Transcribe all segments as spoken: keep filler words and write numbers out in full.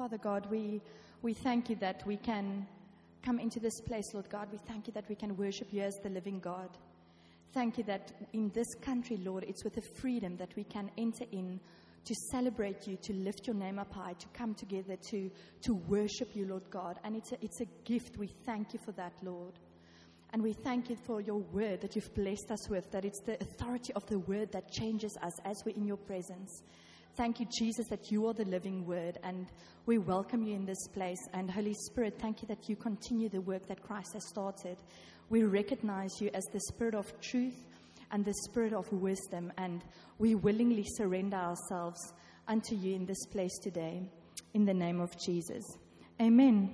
Father God, we we thank you that we can come into this place, Lord God. We thank you that we can worship you as the living God. Thank you that in this country, Lord, it's with a freedom that we can enter in to celebrate you, to lift your name up high, to come together, to, to worship you, Lord God. And it's a, it's a gift. We thank you for that, Lord. And we thank you for your word that you've blessed us with, that it's the authority of the word that changes us as we're in your presence. Thank you, Jesus, that you are the living word, and we welcome you in this place. And Holy Spirit, thank you that you continue the work that Christ has started. We recognize you as the Spirit of truth and the Spirit of wisdom, and we willingly surrender ourselves unto you in this place today, in the name of Jesus. Amen.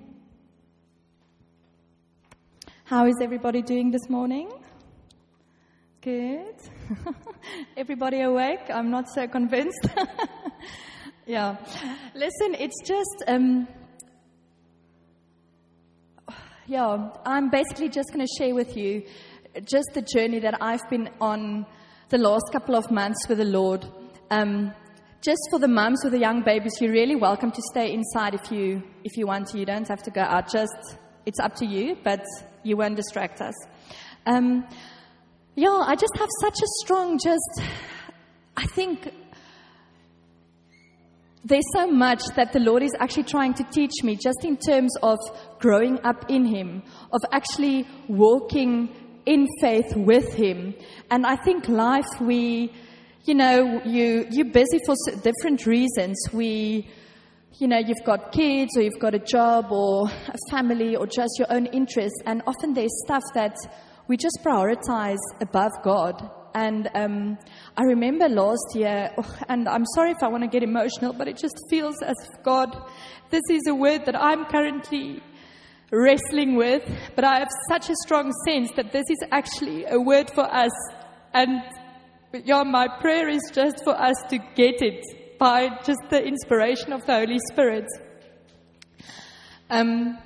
How is everybody doing this morning? Good. Everybody awake? I'm not so convinced. Yeah. Listen, it's just, um, yeah, I'm basically just going to share with you just the journey that I've been on the last couple of months with the Lord. Um, just for the mums with the young babies, you're really welcome to stay inside if you if you want to. You don't have to go out. Just, it's up to you, but you won't distract us. Um, yeah, I just have such a strong, just, I think there's so much that the Lord is actually trying to teach me, just in terms of growing up in Him, of actually walking in faith with Him. And I think life, we, you know, you, you're busy for different reasons. We, you know, you've got kids, or you've got a job, or a family, or just your own interests. And often there's stuff that we just prioritize above God. And um, I remember last year, and I'm sorry if I want to get emotional, but it just feels as if, God, this is a word that I'm currently wrestling with, but I have such a strong sense that this is actually a word for us. And yeah, my prayer is just for us to get it by just the inspiration of the Holy Spirit. Um,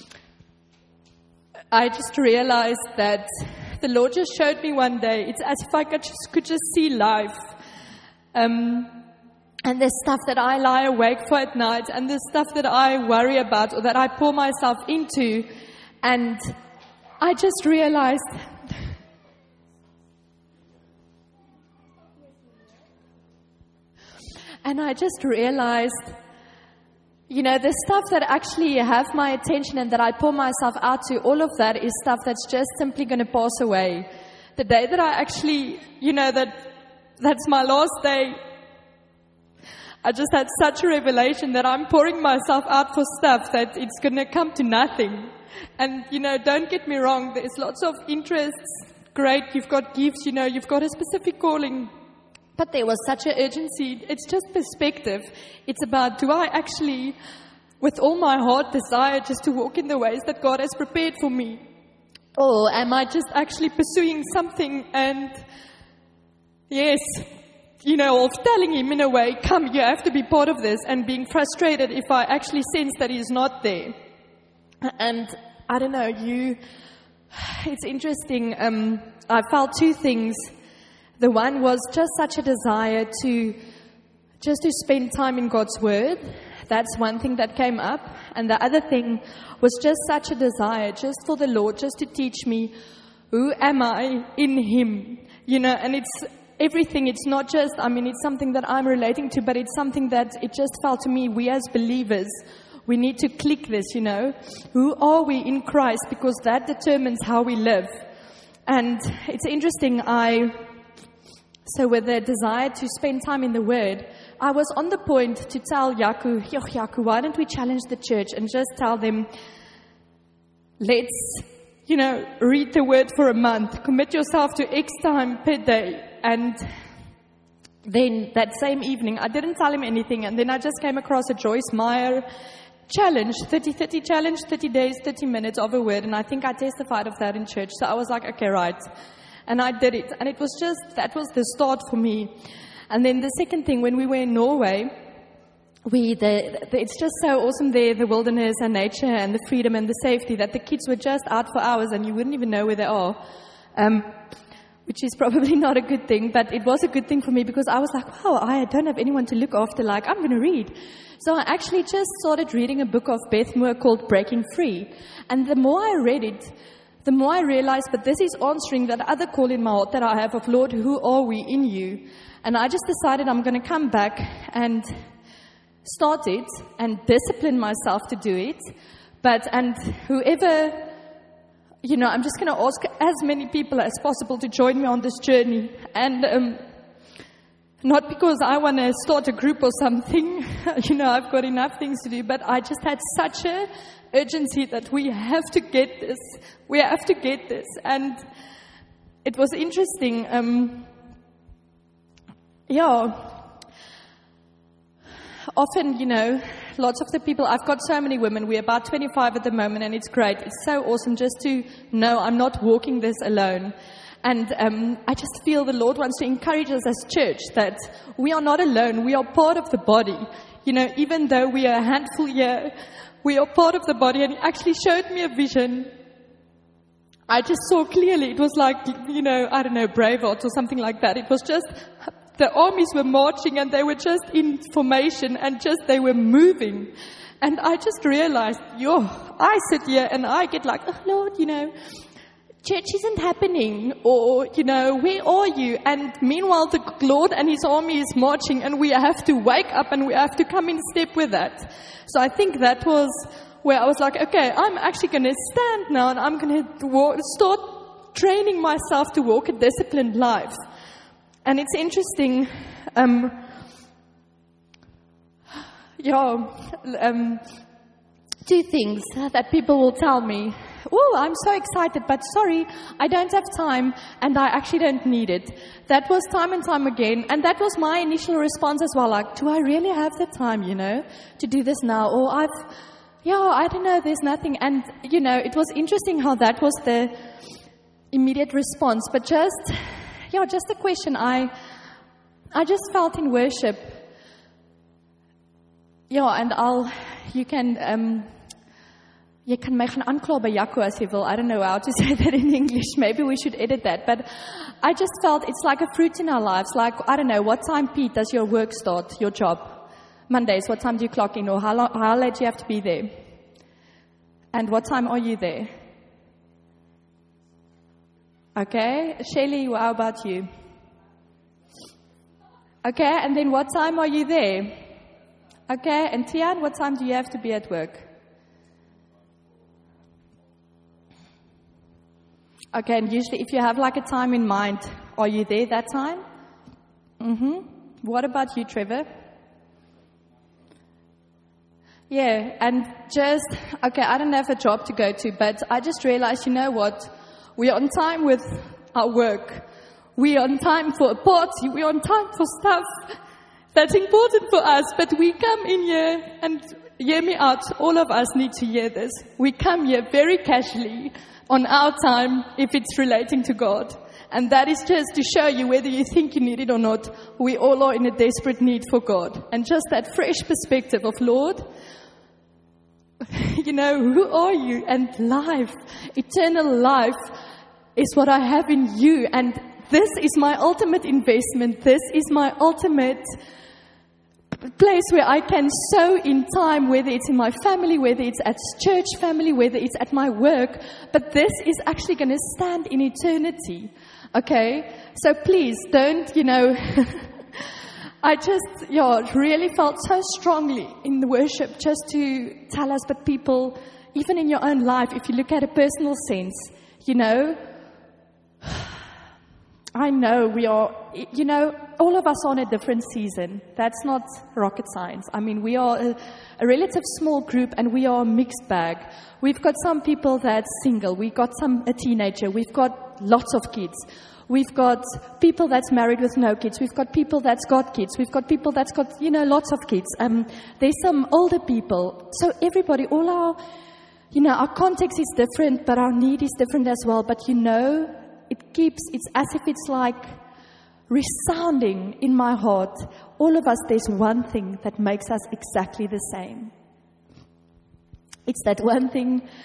I just realized that the Lord just showed me one day, it's as if I could just, could just see life. Um, and the stuff that I lie awake for at night, and the stuff that I worry about, or that I pour myself into. And I just realized, and I just realized, you know, the stuff that actually have my attention and that I pour myself out to, all of that is stuff that's just simply going to pass away. The day that I actually, you know, that that's my last day, I just had such a revelation that I'm pouring myself out for stuff that it's going to come to nothing. And, you know, don't get me wrong, there's lots of interests. Great, you've got gifts, you know, you've got a specific calling. But there was such an urgency. It's just perspective. It's about, do I actually, with all my heart, desire just to walk in the ways that God has prepared for me? Or am I just actually pursuing something and, yes, you know, of telling Him in a way, come, you have to be part of this, and being frustrated if I actually sense that He's not there. And I don't know, you, it's interesting. Um, I felt two things. The one was just such a desire to just to spend time in God's Word. That's one thing that came up. And the other thing was just such a desire just for the Lord, just to teach me, who am I in Him? You know, and it's everything. It's not just, I mean, it's something that I'm relating to, but it's something that it just felt to me, we as believers, we need to click this, you know. Who are we in Christ? Because that determines how we live. And it's interesting, I... So with the desire to spend time in the Word, I was on the point to tell Yaku, Yo, Yaku, why don't we challenge the church and just tell them, let's, you know, read the Word for a month, commit yourself to X time per day. And then that same evening, I didn't tell him anything, and then I just came across a Joyce Meyer challenge, thirty thirty challenge, thirty days, thirty minutes of a word, and I think I testified of that in church. So I was like, okay, right. And I did it. And it was just, that was the start for me. And then the second thing, when we were in Norway, we, the, the, it's just so awesome there, the wilderness and nature and the freedom and the safety, that the kids were just out for hours and you wouldn't even know where they are. Um, which is probably not a good thing, but it was a good thing for me because I was like, wow, I don't have anyone to look after, like, I'm going to read. So I actually just started reading a book of Beth Moore called Breaking Free. And the more I read it, the more I realized, but this is answering that other call in my heart that I have of, Lord, who are we in you? And I just decided I'm going to come back and start it and discipline myself to do it. But, and whoever, you know, I'm just going to ask as many people as possible to join me on this journey. And um, not because I want to start a group or something, you know, I've got enough things to do, but I just had such a urgency that we have to get this. We have to get this. And it was interesting. Um, yeah. Often, you know, lots of the people, I've got so many women. We're about twenty-five at the moment, and it's great. It's so awesome just to know I'm not walking this alone. And um, I just feel the Lord wants to encourage us as church that we are not alone. We are part of the body. You know, even though we are a handful here, we are part of the body. And He actually showed me a vision. I just saw clearly. It was like, you know, I don't know, Braveheart or something like that. It was just, the armies were marching and they were just in formation and just, they were moving. And I just realized, yo, I sit here and I get like, oh Lord, you know, church isn't happening, or, you know, where are you? And meanwhile, the Lord and His army is marching, and we have to wake up and we have to come in step with that. So I think that was where I was like, okay, I'm actually going to stand now, and I'm going to walk, start training myself to walk a disciplined life. And it's interesting, um, yeah, um, two things that people will tell me. Oh, I'm so excited, but sorry, I don't have time, and I actually don't need it. That was time and time again, and that was my initial response as well, like, do I really have the time, you know, to do this now? Or I've, yeah, I don't know, there's nothing. And, you know, it was interesting how that was the immediate response, but just, yeah, just a question. I, I just felt in worship, yeah, and I'll, you can, um, Jy kan my gaan aankla by Jaco as jy wil. I don't know how to say that in English. Maybe we should edit that. But I just felt it's like a fruit in our lives. Like, I don't know, what time, Pete, does your work start, your job? Mondays, what time do you clock in? Or how, long, how late do you have to be there? And what time are you there? Okay. Shelly, how about you? Okay. And then what time are you there? Okay. And Tian, what time do you have to be at work? Okay, and usually if you have like a time in mind, are you there that time? Mm-hmm. What about you, Trevor? Yeah, and just, okay, I don't have a job to go to, but I just realized, you know what? We're on time with our work. We're on time for a party. We're on time for stuff that's important for us, but we come in here, and hear me out, all of us need to hear this. We come here very casually, on our time, if it's relating to God. And that is just to show you, whether you think you need it or not, we all are in a desperate need for God. And just that fresh perspective of, Lord, you know, who are you? And life, eternal life, is what I have in you. And this is my ultimate investment. This is my ultimate place where I can sow in time, whether it's in my family, whether it's at church family, whether it's at my work. But this is actually going to stand in eternity. Okay? So please don't, you know, I just, yeah, really felt so strongly in the worship just to tell us, but people, even in your own life, if you look at a personal sense, you know, I know we are, you know, all of us are on a different season. That's not rocket science. I mean, we are a, a relative small group, and we are a mixed bag. We've got some people that's single. We've got some, a teenager. We've got lots of kids. We've got people that's married with no kids. We've got people that's got kids. We've got people that's got, you know, lots of kids. Um, there's some older people. So everybody, all our, you know, our context is different, but our need is different as well. But you know, it keeps, it's as if it's like resounding in my heart. All of us, there's one thing that makes us exactly the same. It's that one thing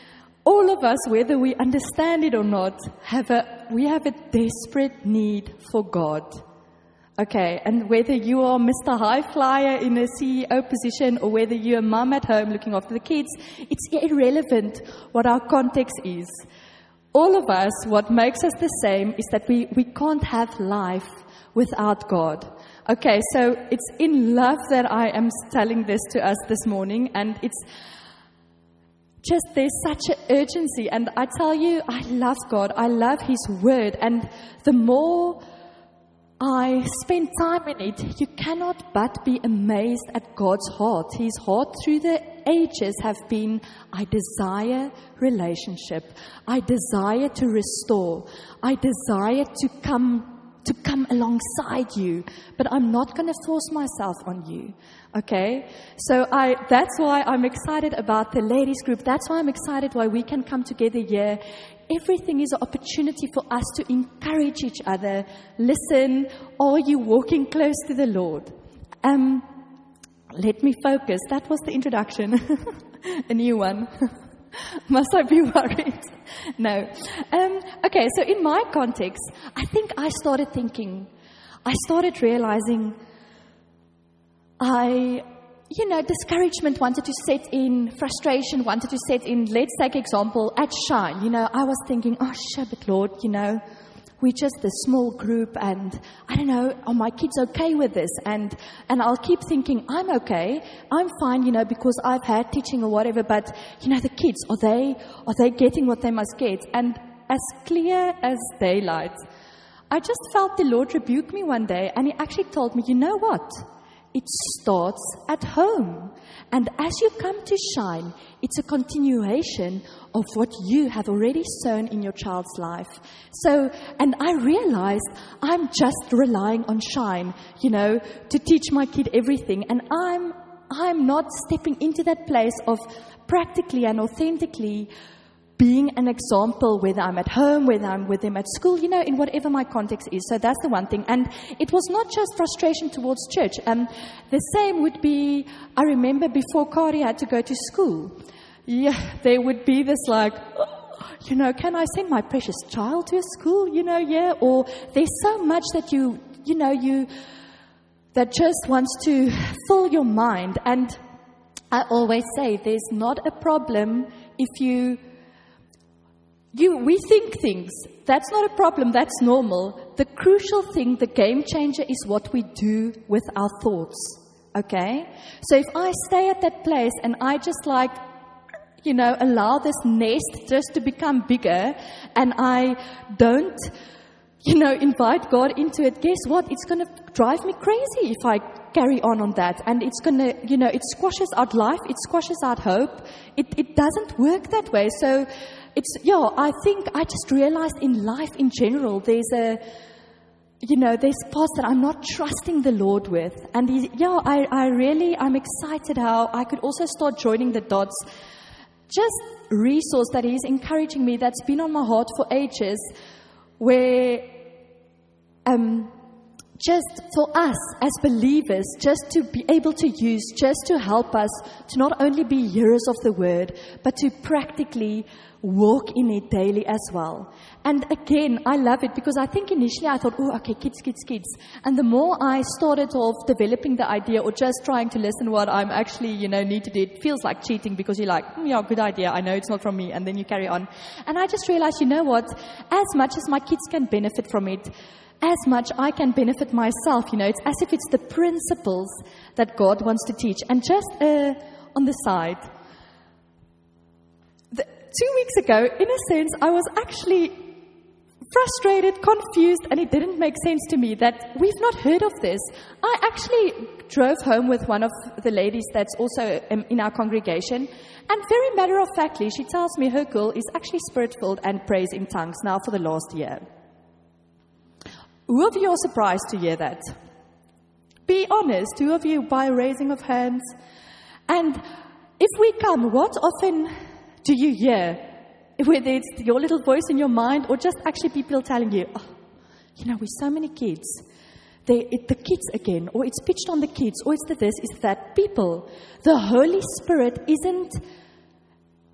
all of us, whether we understand it or not, have a we have a desperate need for God. Okay, and whether you are Mister High Flyer in a C E O position or whether you're a mum at home looking after the kids, it's irrelevant what our context is. All of us, what makes us the same is that we, we can't have life without God. Okay, so it's in love that I am telling this to us this morning, and it's just, there's such an urgency, and I tell you, I love God, I love His Word, and the more I spend time in it, you cannot but be amazed at God's heart. His heart through the ages have been, I desire relationship. I desire to restore. I desire to come to come alongside you, but I'm not going to force myself on you. Okay? So I that's why I'm excited about the ladies group. That's why I'm excited why we can come together here. Everything is an opportunity for us to encourage each other. Listen, are you walking close to the Lord? Um, let me focus. That was the introduction. A new one. Must I be worried? No. Um, okay, so in my context, I think I started thinking, I started realizing I... You know, discouragement wanted to set in, frustration wanted to set in. Let's take example at Shine. You know, I was thinking, oh, shit, but Lord, you know, we're just a small group, and I don't know, are my kids okay with this? And and I'll keep thinking, I'm okay, I'm fine, you know, because I've had teaching or whatever. But you know, the kids, are they are they getting what they must get? And as clear as daylight, I just felt the Lord rebuke me one day, and He actually told me, you know what? It starts at home. And as you come to Shine, it's a continuation of what you have already sown in your child's life. So, and I realized I'm just relying on Shine, you know, to teach my kid everything. And I'm, I'm not stepping into that place of practically and authentically being an example, whether I'm at home, whether I'm with them at school, you know, in whatever my context is. So that's the one thing. And it was not just frustration towards church. Um, the same would be, I remember before Kari had to go to school. Yeah, there would be this like, oh, you know, can I send my precious child to a school? You know, yeah. Or there's so much that you, you know, you, that just wants to fill your mind. And I always say there's not a problem if you, You, we think things. That's not a problem. That's normal. The crucial thing, the game changer, is what we do with our thoughts. Okay? So if I stay at that place and I just like, you know, allow this nest just to become bigger, and I don't, you know, invite God into it, guess what? It's going to drive me crazy if I carry on on that. And it's going to, you know, it squashes out life. It squashes out hope. It, it doesn't work that way. So, It's, yeah, I think I just realized in life in general, there's a, you know, there's parts that I'm not trusting the Lord with. And, he, yeah, I, I really, I'm excited how I could also start joining the dots. Just resource that He's encouraging me, that's been on my heart for ages, where um, just for us as believers, just to be able to use, just to help us to not only be hearers of the Word, but to practically walk in it daily as well. And again, I love it because I think initially I thought, oh, okay, kids, kids, kids. And the more I started off developing the idea or just trying to listen what I'm actually, you know, need to do, it feels like cheating because you're like, mm, yeah, good idea. I know it's not from me. And then you carry on. And I just realized, you know what? As much as my kids can benefit from it, as much I can benefit myself. You know, it's as if it's the principles that God wants to teach. And just uh, on the side, the, two weeks ago, in a sense, I was actually frustrated, confused, and it didn't make sense to me that we've not heard of this. I actually drove home with one of the ladies that's also um, in our congregation, and very matter-of-factly, she tells me her girl is actually spirit-filled and prays in tongues now for the last year. Who of you are surprised to hear that? Be honest, who of you by raising of hands? And if we come, what often do you hear? Whether it's your little voice in your mind or just actually people telling you, oh, you know, with so many kids, they, it, the kids again, or it's pitched on the kids, or it's the this, it's that. People, the Holy Spirit isn't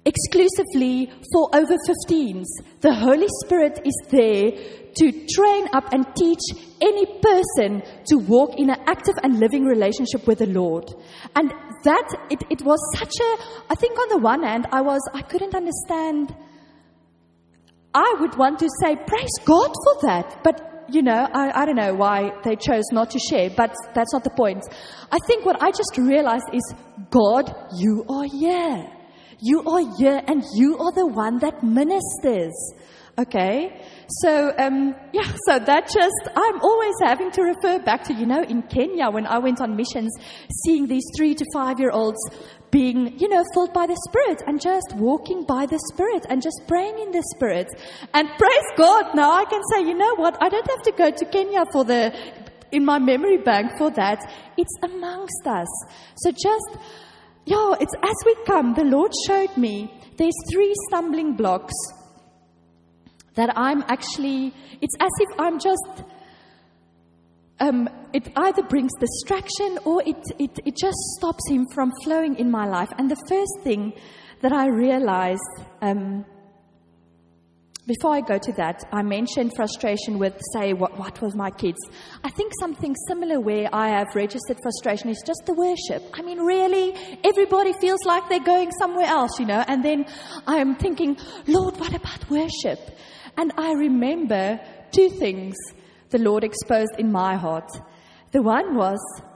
exclusively for over fifteens. The Holy Spirit is there to train up and teach any person to walk in an active and living relationship with the Lord. And that, it, it was such a, I think on the one hand, I was, I couldn't understand. I would want to say, praise God for that. But, you know, I, I don't know why they chose not to share, but that's not the point. I think what I just realized is, God, you are here. You are here and you are the one that ministers. Okay? So, um, yeah, so that just, I'm always having to refer back to, you know, in Kenya when I went on missions, seeing these three to five year olds being, you know, filled by the Spirit and just walking by the Spirit and just praying in the Spirit. And praise God, now I can say, you know what, I don't have to go to Kenya for the, in my memory bank for that. It's amongst us. So just, yeah, it's as we come, the Lord showed me there's three stumbling blocks that I'm actually, it's as if I'm just, um, it either brings distraction or it, it, it just stops him from flowing in my life. And the first thing that I realized, um, before I go to that, I mentioned frustration with, say, what, what was my kids. I think something similar where I have registered frustration is just the worship. I mean, really, everybody feels like they're going somewhere else, you know. And then I'm thinking, Lord, what about worship? And I remember two things the Lord exposed in my heart. The one was,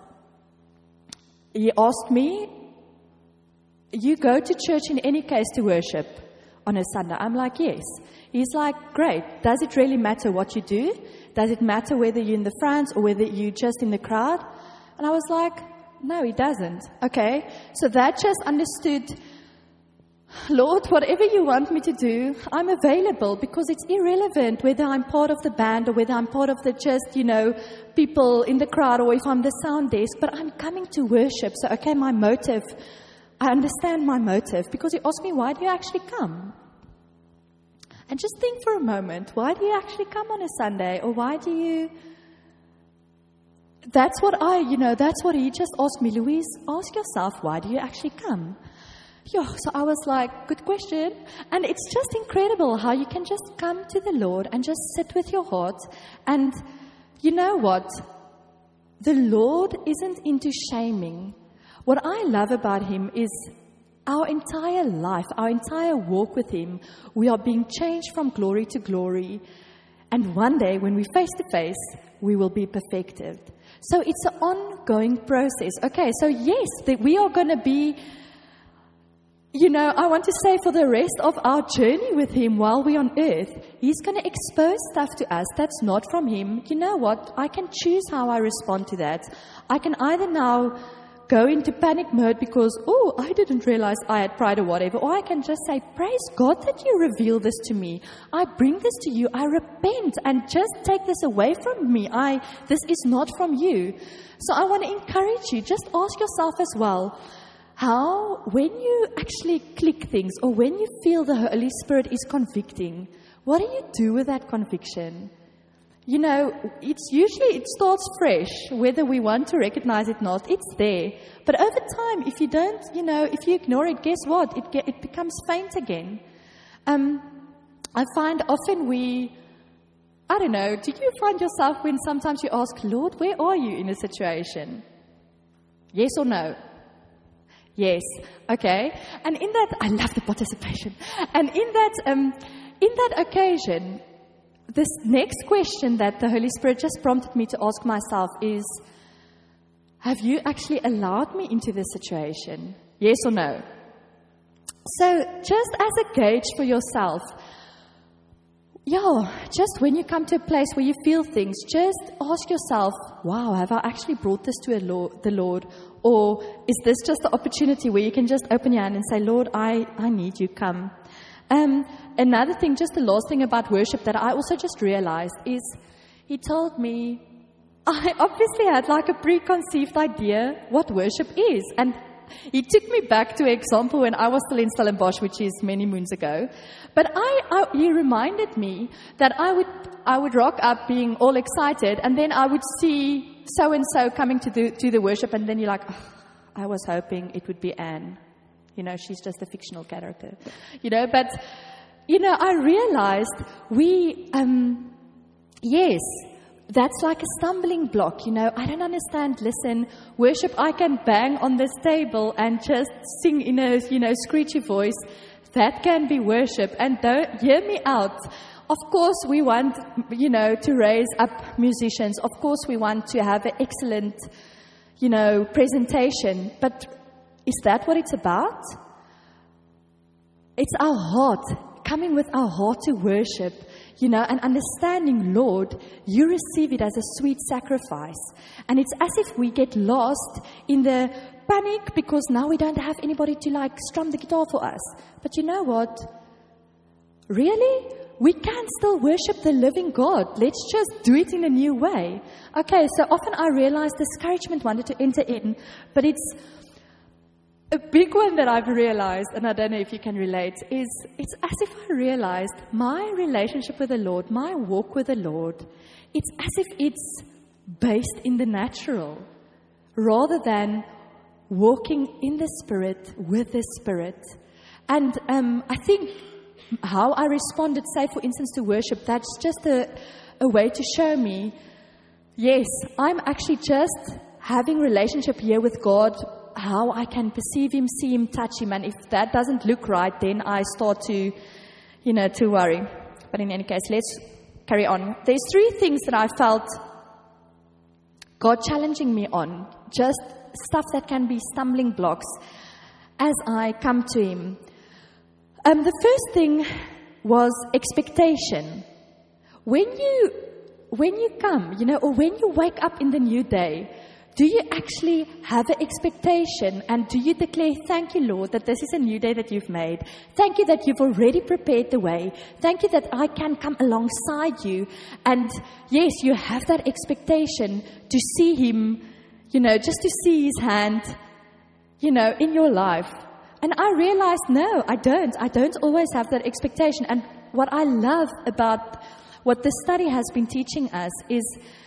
He asked me, you go to church in any case to worship on a Sunday? I'm like, yes. He's like, great. Does it really matter what you do? Does it matter whether you're in the front or whether you're just in the crowd? And I was like, no, it doesn't. Okay. So that just understood, Lord, whatever you want me to do, I'm available, because it's irrelevant whether I'm part of the band or whether I'm part of the just, you know, people in the crowd or if I'm the sound desk, but I'm coming to worship. So, okay, my motive, I understand my motive, because he asked me, why do you actually come? And just think for a moment, why do you actually come on a Sunday? Or why do you... That's what I, you know, that's what he just asked me. Louise, ask yourself, why do you actually come? Yeah, so I was like, good question. And it's just incredible how you can just come to the Lord and just sit with your heart. And you know what? The Lord isn't into shaming. What I love about him is our entire life, our entire walk with him, we are being changed from glory to glory. And one day, when we're face to face, we will be perfected. So it's an ongoing process. Okay, so yes, that we are going to be, you know, I want to say for the rest of our journey with him while we're on earth, he's going to expose stuff to us that's not from him. You know what? I can choose how I respond to that. I can either now go into panic mode because, oh, I didn't realize I had pride or whatever. Or I can just say, praise God that you reveal this to me. I bring this to you. I repent and just take this away from me. I, this is not from you. So I want to encourage you. Just ask yourself as well, how, when you actually click things or when you feel the Holy Spirit is convicting, what do you do with that conviction? You know, it's usually, it starts fresh, whether we want to recognize it or not, it's there. But over time, if you don't, you know, if you ignore it, guess what? It get, it becomes faint again. Um, I find often we, I don't know, do you find yourself when sometimes you ask, Lord, where are you in a situation? Yes or no? Yes. Okay. And in that, I love the participation. And in that, um, in that occasion, this next question that the Holy Spirit just prompted me to ask myself is, have you actually allowed me into this situation? Yes or no? So just as a gauge for yourself, yeah, just when you come to a place where you feel things, just ask yourself, wow, have I actually brought this to a Lord, the Lord? Or is this just the opportunity where you can just open your hand and say, Lord, I, I need you, come. Um, another thing, just the last thing about worship that I also just realized is he told me, I obviously had like a preconceived idea what worship is. And he took me back to an example when I was still in Stellenbosch, which is many moons ago. But I, I, he reminded me that I would, I would rock up being all excited, and then I would see so-and-so coming to the, to the worship, and then you're like, oh, I was hoping it would be Anne. You know, she's just a fictional character. You know, but, you know, I realized we, um, yes, that's like a stumbling block. You know, I don't understand. Listen, worship, I can bang on this table and just sing in a, you know, screechy voice. That can be worship. And don't hear me out. Of course, we want, you know, to raise up musicians. Of course, we want to have an excellent, you know, presentation. But is that what it's about? It's our heart, coming with our heart to worship, you know, and understanding, Lord, you receive it as a sweet sacrifice. And it's as if we get lost in the panic because now we don't have anybody to like strum the guitar for us. But you know what? Really? We can still worship the living God. Let's just do it in a new way. Okay, so often I realize discouragement wanted to enter in, but it's a big one that I've realized, and I don't know if you can relate, is it's as if I realized my relationship with the Lord, my walk with the Lord, it's as if it's based in the natural rather than walking in the Spirit with the Spirit. And um, I think how I responded, say, for instance, to worship, that's just a, a way to show me, yes, I'm actually just having relationship here with God, how I can perceive Him, see Him, touch Him. And if that doesn't look right, then I start to, you know, to worry. But in any case, let's carry on. There's three things that I felt God challenging me on, just stuff that can be stumbling blocks as I come to Him. Um, the first thing was expectation. When you, when you come, you know, or when you wake up in the new day, do you actually have an expectation and do you declare, thank you, Lord, that this is a new day that you've made. Thank you that you've already prepared the way. Thank you that I can come alongside you. And yes, you have that expectation to see Him, you know, just to see His hand, you know, in your life. And I realized, no, I don't. I don't always have that expectation. And what I love about what the study has been teaching us is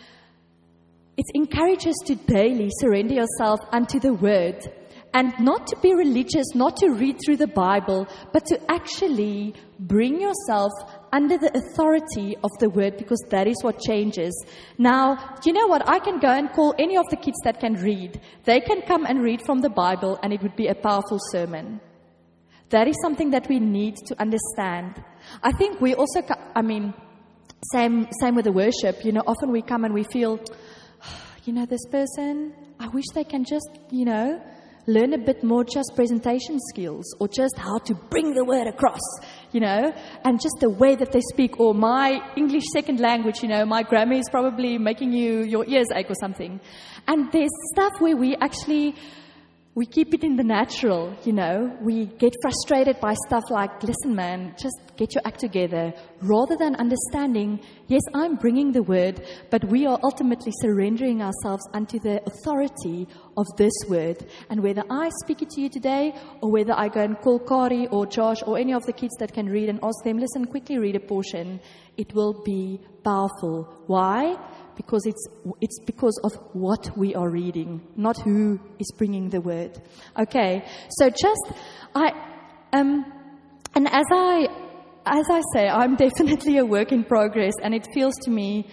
it encourages to daily surrender yourself unto the Word. And not to be religious, not to read through the Bible, but to actually bring yourself under the authority of the Word, because that is what changes. Now, do you know what? I can go and call any of the kids that can read. They can come and read from the Bible, and it would be a powerful sermon. That is something that we need to understand. I think we also, I mean, same, same with the worship. You know, often we come and we feel, you know, this person, I wish they can just, you know, learn a bit more just presentation skills or just how to bring the word across, you know, and just the way that they speak, or my English second language, you know, my grammar is probably making you your ears ache or something. And there's stuff where we actually, we keep it in the natural, you know. We get frustrated by stuff like, listen, man, just get your act together. Rather than understanding, yes, I'm bringing the word, but we are ultimately surrendering ourselves unto the authority of this word. And whether I speak it to you today, or whether I go and call Kari or Josh or any of the kids that can read and ask them, listen, quickly read a portion, it will be powerful. Why? Because it's it's because of what we are reading, not who is bringing the word. Okay, so just I um and as I as I say, I'm definitely a work in progress, and it feels to me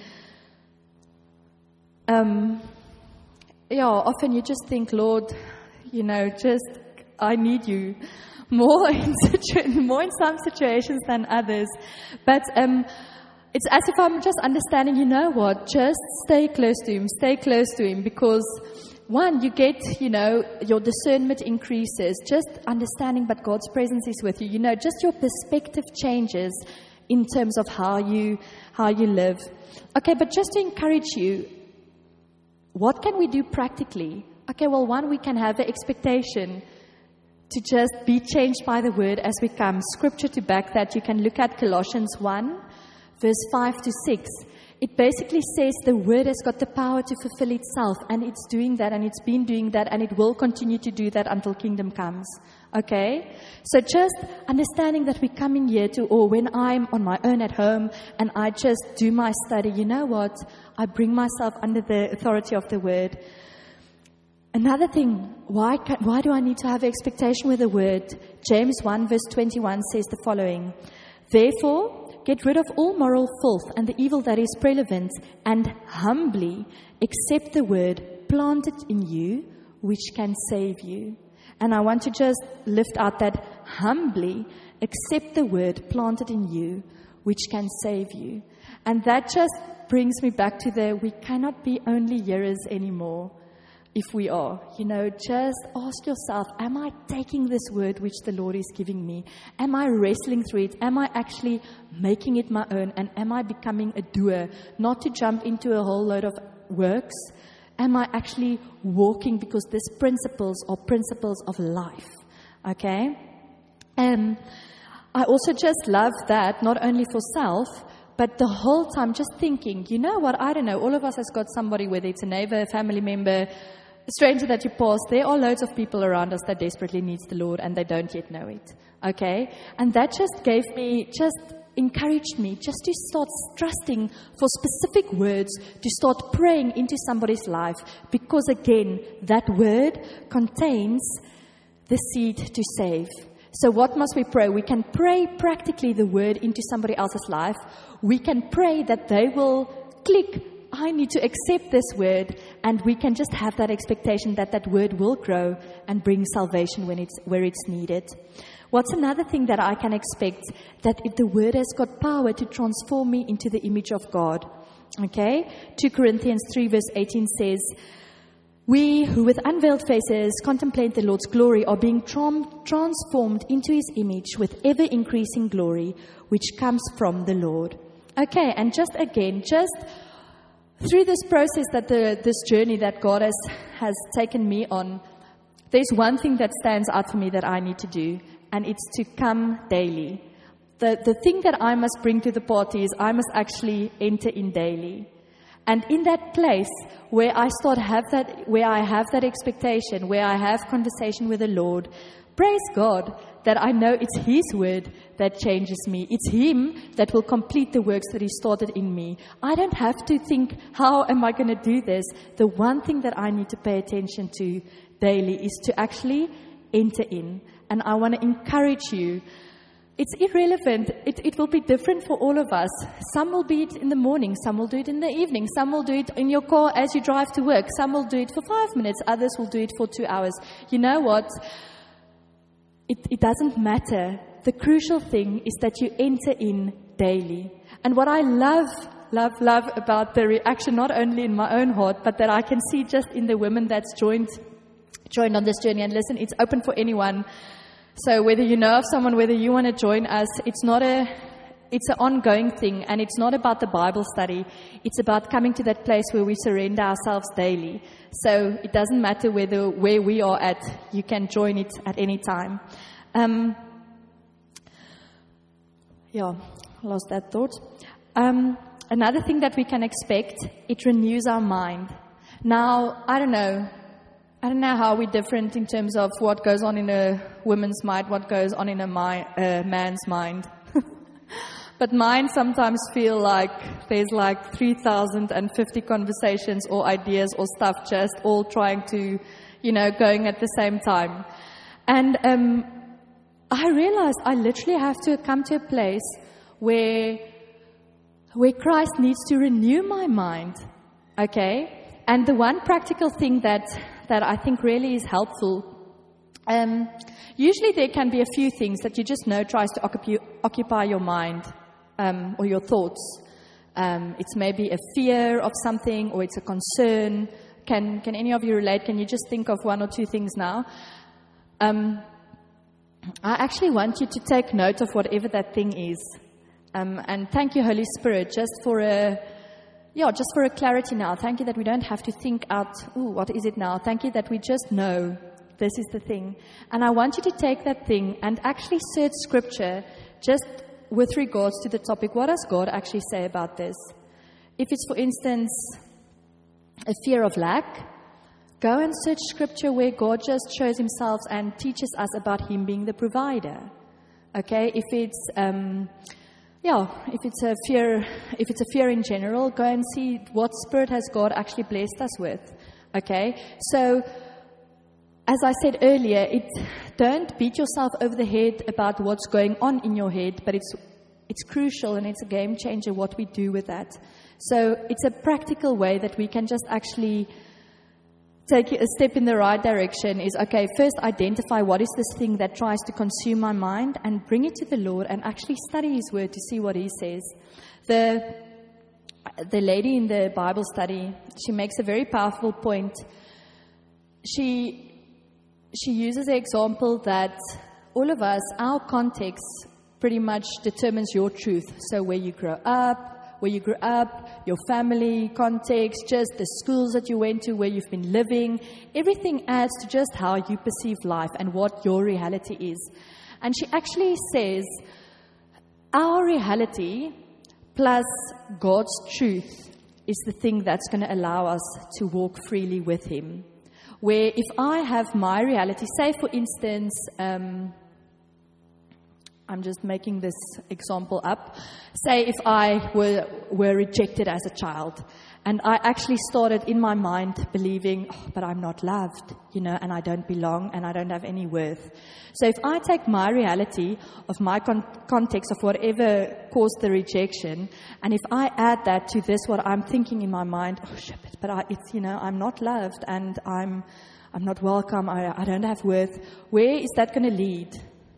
um yeah, often you just think, Lord, you know, just I need you more in situ- more in some situations than others, but um. It's as if I'm just understanding, you know what, just stay close to Him, stay close to Him, because one, you get, you know, your discernment increases, just understanding but God's presence is with you, you know, just your perspective changes in terms of how you, how you live. Okay, but just to encourage you, what can we do practically? Okay, well, one, we can have the expectation to just be changed by the word as we come. Scripture to back that, you can look at Colossians one, verse five to six. It basically says the word has got the power to fulfill itself, and it's doing that, and it's been doing that, and it will continue to do that until kingdom comes. Okay? So just understanding that we're coming here to, or when I'm on my own at home and I just do my study, you know what? I bring myself under the authority of the word. Another thing, why, ca- why do I need to have expectation with the word? James one verse twenty-one says the following, therefore, get rid of all moral filth and the evil that is prevalent, and humbly accept the word planted in you, which can save you. And I want to just lift out that humbly accept the word planted in you, which can save you. And that just brings me back to the, we cannot be only hearers anymore. If we are, you know, just ask yourself, am I taking this word which the Lord is giving me? Am I wrestling through it? Am I actually making it my own? And am I becoming a doer? Not to jump into a whole load of works. Am I actually walking, because these principles are principles of life? Okay? Um, I also just love that, not only for self, but the whole time just thinking, you know what, I don't know, all of us has got somebody, whether it's a neighbor, a family member, a stranger that you pass, there are loads of people around us that desperately needs the Lord and they don't yet know it. Okay? And that just gave me, just encouraged me just to start trusting for specific words, to start praying into somebody's life, because again, that word contains the seed to save. So what must we pray? We can pray practically the word into somebody else's life. We can pray that they will click, I need to accept this word, and we can just have that expectation that that word will grow and bring salvation when it's where it's needed. What's another thing that I can expect? That if the word has got power to transform me into the image of God. Okay? Second Corinthians three verse eighteen says, we who with unveiled faces contemplate the Lord's glory are being trom- transformed into his image with ever-increasing glory, which comes from the Lord. Okay, and just again, just through this process, that the, this journey that God has, has taken me on, there's one thing that stands out for me that I need to do, and it's to come daily. The, the thing that I must bring to the party is I must actually enter in daily. And in that place where I start have that, where I have that expectation, where I have conversation with the Lord, praise God that I know it's His word that changes me. It's Him that will complete the works that He started in me. I don't have to think, how am I going to do this? The one thing that I need to pay attention to daily is to actually enter in. And I want to encourage you. It's irrelevant. It, it will be different for all of us. Some will do it in the morning. Some will do it in the evening. Some will do it in your car as you drive to work. Some will do it for five minutes. Others will do it for two hours. You know what? It, it doesn't matter. The crucial thing is that you enter in daily. And what I love, love, love about the reaction, not only in my own heart, but that I can see just in the women that's joined, joined on this journey. And listen, it's open for anyone. So whether you know of someone, whether you want to join us, it's not a, it's an ongoing thing, and it's not about the Bible study. It's about coming to that place where we surrender ourselves daily. So it doesn't matter whether where we are at. You can join it at any time. Um, yeah, lost that thought. Um, another thing that we can expect, it renews our mind. Now, I don't know. I don't know how we're different in terms of what goes on in a woman's mind, what goes on in a mi- uh, man's mind. But mine sometimes feel like there's like three thousand fifty conversations or ideas or stuff just all trying to, you know, going at the same time. And um, I realized I literally have to come to a place where, where Christ needs to renew my mind. Okay? And the one practical thing that that I think really is helpful. Um, usually there can be a few things that you just know tries to occupy, occupy your mind um, or your thoughts. Um, it's maybe a fear of something, or it's a concern. Can can any of you relate? Can you just think of one or two things now? Um, I actually want you to take note of whatever that thing is. Um, and thank you, Holy Spirit, just for a Yeah, just for a clarity now. Thank you that we don't have to think out, ooh, what is it now? Thank you that we just know this is the thing. And I want you to take that thing and actually search Scripture just with regards to the topic. What does God actually say about this? If it's, for instance, a fear of lack, go and search Scripture where God just shows Himself and teaches us about Him being the provider. Okay, if it's... Um, Yeah, if it's a fear, if it's a fear in general, go and see what spirit has God actually blessed us with. Okay, so as I said earlier, it don't beat yourself over the head about what's going on in your head, but it's it's crucial and it's a game changer what we do with that. So it's a practical way that we can just actually take a step in the right direction. Is, okay, first identify what is this thing that tries to consume my mind and bring it to the Lord and actually study His Word to see what He says. The the lady in the Bible study, she makes a very powerful point. She she uses the example that all of us, our context pretty much determines your truth. So where you grow up, where you grew up, your family context, just the schools that you went to, where you've been living, everything adds to just how you perceive life and what your reality is. And she actually says, our reality plus God's truth is the thing that's going to allow us to walk freely with Him. Where if I have my reality, say for instance, um, I'm just making this example up. Say if I were were rejected as a child, and I actually started in my mind believing, oh, but I'm not loved, you know, and I don't belong, and I don't have any worth. So if I take my reality of my con- context of whatever caused the rejection, and if I add that to this, what I'm thinking in my mind, oh shit, but I, it's, you know, I'm not loved, and I'm I'm not welcome, I, I don't have worth. Where is that going to lead?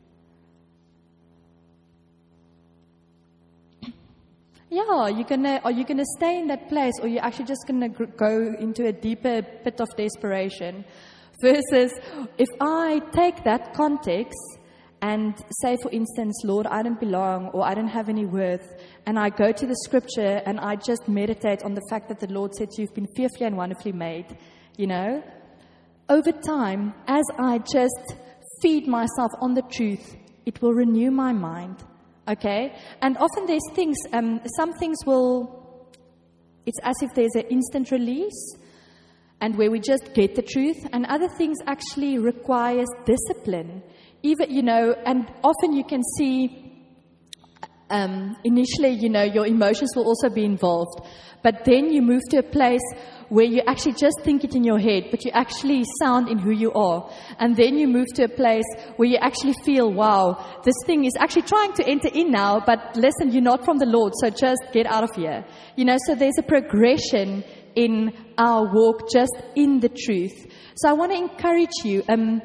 Yeah, you're gonna, are you going to stay in that place, or you're actually just going to gr- go into a deeper pit of desperation? Versus, if I take that context and say, for instance, Lord, I don't belong, or I don't have any worth, and I go to the scripture and I just meditate on the fact that the Lord said, you've been fearfully and wonderfully made, you know, over time, as I just feed myself on the truth, it will renew my mind. Okay, and often there's things, um, some things will, it's as if there's an instant release, and where we just get the truth, and other things actually requires discipline. Even, you know, and often you can see, um, initially, you know, your emotions will also be involved, but then you move to a place where you actually just think it in your head, but you actually sound in who you are. And then you move to a place where you actually feel, wow, this thing is actually trying to enter in now, but listen, you're not from the Lord, so just get out of here. You know, so there's a progression in our walk just in the truth. So I want to encourage you. Um,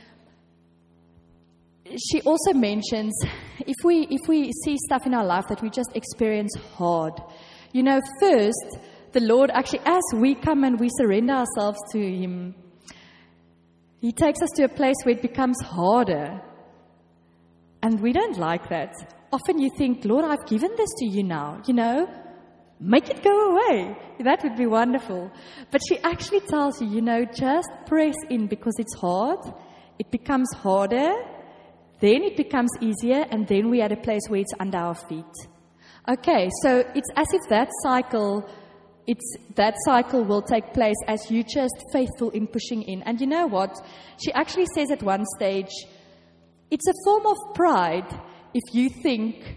she also mentions, if we if we see stuff in our life that we just experience hard, you know, first, the Lord actually, as we come and we surrender ourselves to Him, He takes us to a place where it becomes harder. And we don't like that. Often you think, Lord, I've given this to you now, you know, make it go away. That would be wonderful. But she actually tells you, you know, just press in because it's hard. It becomes harder. Then it becomes easier. And then we're at a place where it's under our feet. Okay, so it's as if that cycle... It's that cycle will take place as you just faithful in pushing in. And you know what? She actually says at one stage, it's a form of pride if you think,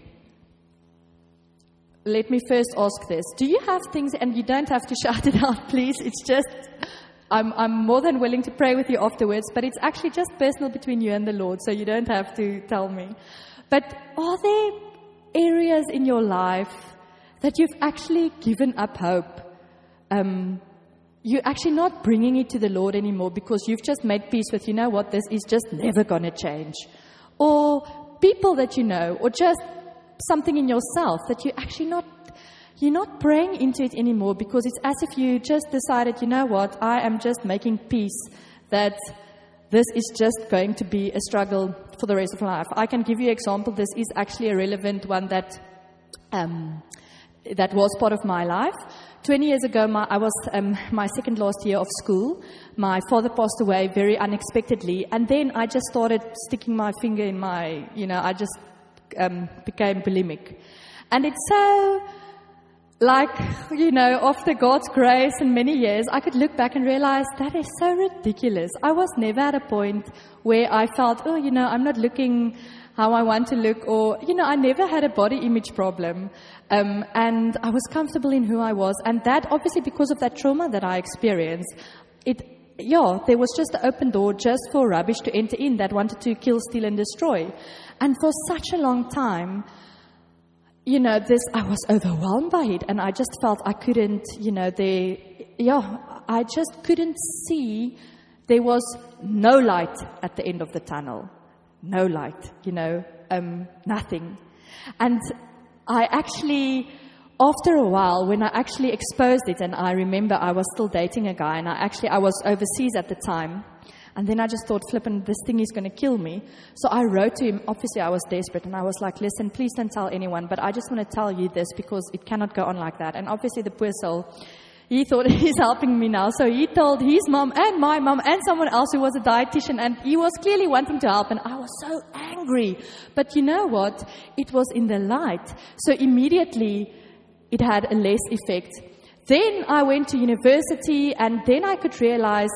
let me first ask this. Do you have things, and you don't have to shout it out, please. It's just, I'm, I'm more than willing to pray with you afterwards, but it's actually just personal between you and the Lord, so you don't have to tell me. But are there areas in your life that you've actually given up hope? Um, you're actually not bringing it to the Lord anymore because you've just made peace with, you know what, this is just never going to change. Or people that you know, or just something in yourself that you're actually not, you're not praying into it anymore because it's as if you just decided, you know what, I am just making peace that this is just going to be a struggle for the rest of my life. I can give you an example. This is actually a relevant one that um, that was part of my life. Twenty years ago, my, I was um, my second last year of school. My father passed away very unexpectedly, and then I just started sticking my finger in my, you know, I just um, became bulimic. And it's so, like, you know, after God's grace and many years, I could look back and realize that is so ridiculous. I was never at a point where I felt, oh, you know, I'm not looking how I want to look, or, you know, I never had a body image problem. Um, and I was comfortable in who I was. And that, obviously, because of that trauma that I experienced, it yeah, there was just an open door just for rubbish to enter in that wanted to kill, steal, and destroy. And for such a long time, you know, this, I was overwhelmed by it, and I just felt I couldn't, you know, there, yeah, I just couldn't see, there was no light at the end of the tunnel. No light, you know, um, nothing. And I actually, after a while, when I actually exposed it, and I remember I was still dating a guy, and I actually, I was overseas at the time, and then I just thought, flippin', this thing is going to kill me. So I wrote to him. Obviously, I was desperate, and I was like, listen, please don't tell anyone, but I just want to tell you this because it cannot go on like that. And obviously, the poor soul, he thought he's helping me now. So he told his mom and my mom and someone else who was a dietitian, and he was clearly wanting to help, and I was so angry. But you know what? It was in the light. So immediately, it had a less effect. Then I went to university, and then I could realize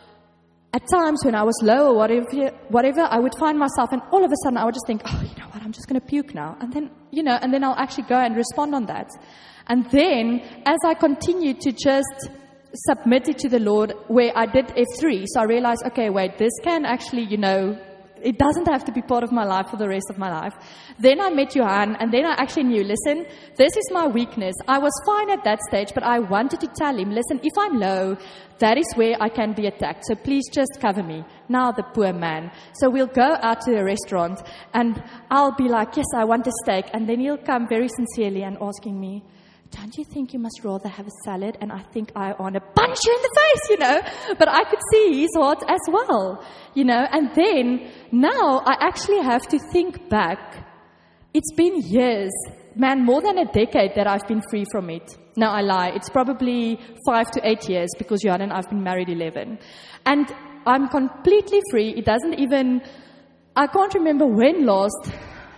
at times when I was low or whatever, whatever, I would find myself, and all of a sudden I would just think, oh, you know what, I'm just going to puke now. And then, you know, and then I'll actually go and respond on that. And then, as I continued to just submit it to the Lord, where I did F three, so I realized, okay, wait, this can actually, you know, it doesn't have to be part of my life for the rest of my life. Then I met Johan, and then I actually knew, listen, this is my weakness. I was fine at that stage, but I wanted to tell him, listen, if I'm low, that is where I can be attacked. So please just cover me. Now the poor man. So we'll go out to a restaurant, and I'll be like, yes, I want a steak. And then he'll come very sincerely and asking me, don't you think you must rather have a salad? And I think I want to punch you in the face, you know. But I could see his heart as well, you know. And then, now I actually have to think back. It's been years, man, more than a decade that I've been free from it. No, I lie. It's probably five to eight years because Johan and I've been married eleven. And I'm completely free. It doesn't even, I can't remember when last.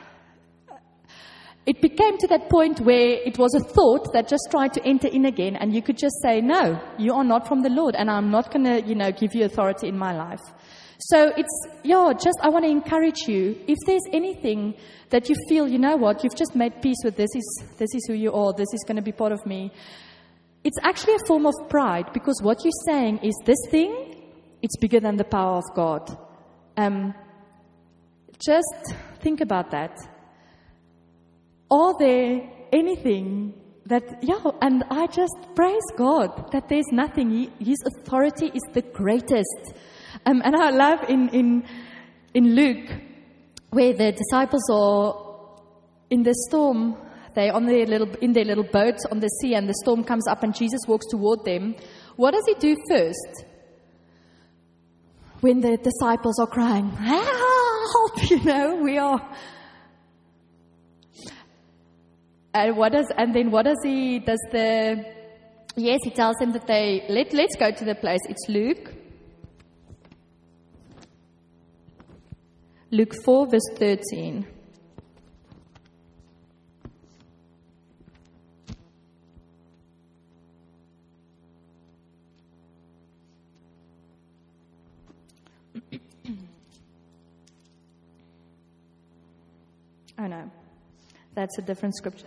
It became to that point where it was a thought that just tried to enter in again, and you could just say, no, you are not from the Lord, and I'm not going to, you know, give you authority in my life. So it's, yeah, just, I want to encourage you, if there's anything that you feel, you know what, you've just made peace with, this is, this is who you are, this is going to be part of me. It's actually a form of pride, because what you're saying is this thing, it's bigger than the power of God. Um, just think about that. Are there anything that, yeah, and I just praise God that there's nothing. He, his authority is the greatest. Um, and I love in, in, in Luke, where the disciples are in the storm, they're on their little, in their little boat on the sea, and the storm comes up and Jesus walks toward them. What does he do first? When the disciples are crying, help, you know, we are... And what does, and then what does he, does the, yes, he tells them that they, let, let's go to the place. It's Luke. Luke four, verse thirteen. Oh no, that's a different scripture.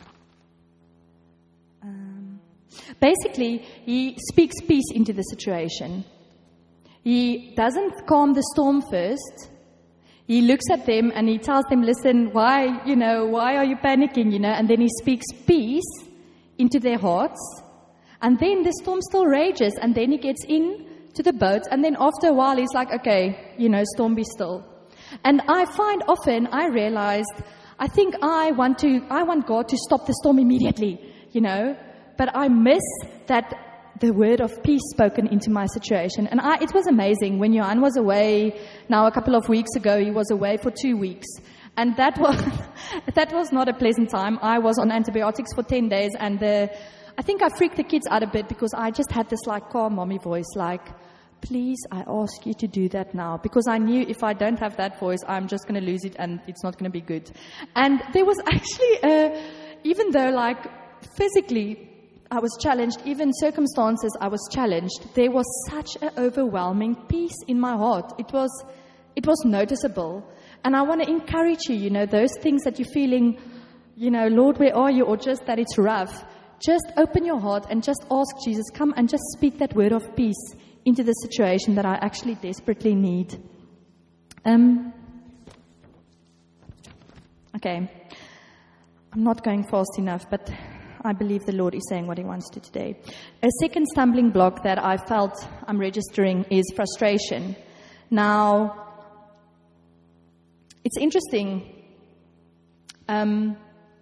Um, basically, he speaks peace into the situation. He doesn't calm the storm first. He looks at them and he tells them, listen, why, you know, why are you panicking, you know? And then he speaks peace into their hearts. And then the storm still rages, and then he gets in to the boat, and then after a while he's like, okay, you know, storm be still. And I find often, I realized, I think I want to, I want God to stop the storm immediately, you know, but I miss that the word of peace spoken into my situation. And I, it was amazing when Johan was away, now a couple of weeks ago, he was away for two weeks. And that was, that was not a pleasant time. I was on antibiotics for ten days, and the, I think I freaked the kids out a bit because I just had this like calm mommy voice, like, please, I ask you to do that now. Because I knew if I don't have that voice, I'm just going to lose it and it's not going to be good. And there was actually, a, even though like physically I was challenged, even circumstances I was challenged, there was such an overwhelming peace in my heart. It was, it was noticeable. And I want to encourage you, you know, those things that you're feeling, you know, Lord, where are you? Or just that it's rough. Just open your heart and just ask Jesus, come and just speak that word of peace into the situation that I actually desperately need. Um, okay, I'm not going fast enough, but I believe the Lord is saying what He wants to today. A second stumbling block that I felt I'm registering is frustration. Now, it's interesting, um,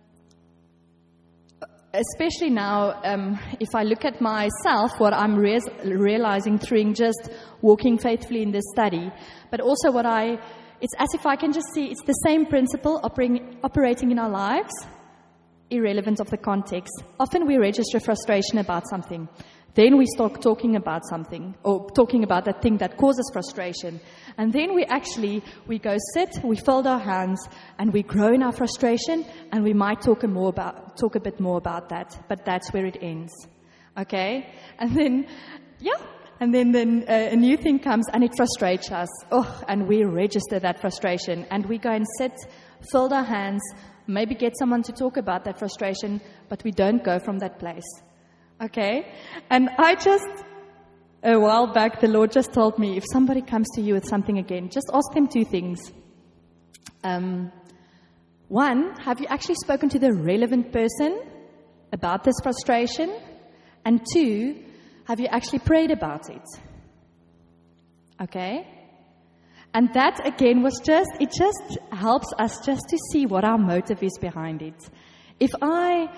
especially now, um, if I look at myself, what I'm re- realizing through just walking faithfully in this study, but also what I, it's as if I can just see it's the same principle operating, operating in our lives, irrelevant of the context. Often we register frustration about something. Then we start talking about something, or talking about that thing that causes frustration. And then we actually, we go sit, we fold our hands, and we grow in our frustration, and we might talk a, more about, talk a bit more about that. But that's where it ends. Okay? And then, yeah, and then, then uh, a new thing comes, and it frustrates us. Oh, and we register that frustration, and we go and sit, fold our hands, maybe get someone to talk about that frustration, but we don't go from that place. Okay? And I just, a while back, the Lord just told me, if somebody comes to you with something again, just ask them two things. Um, one, have you actually spoken to the relevant person about this frustration? And two, have you actually prayed about it? Okay? And that, again, was just, it just helps us just to see what our motive is behind it. If I...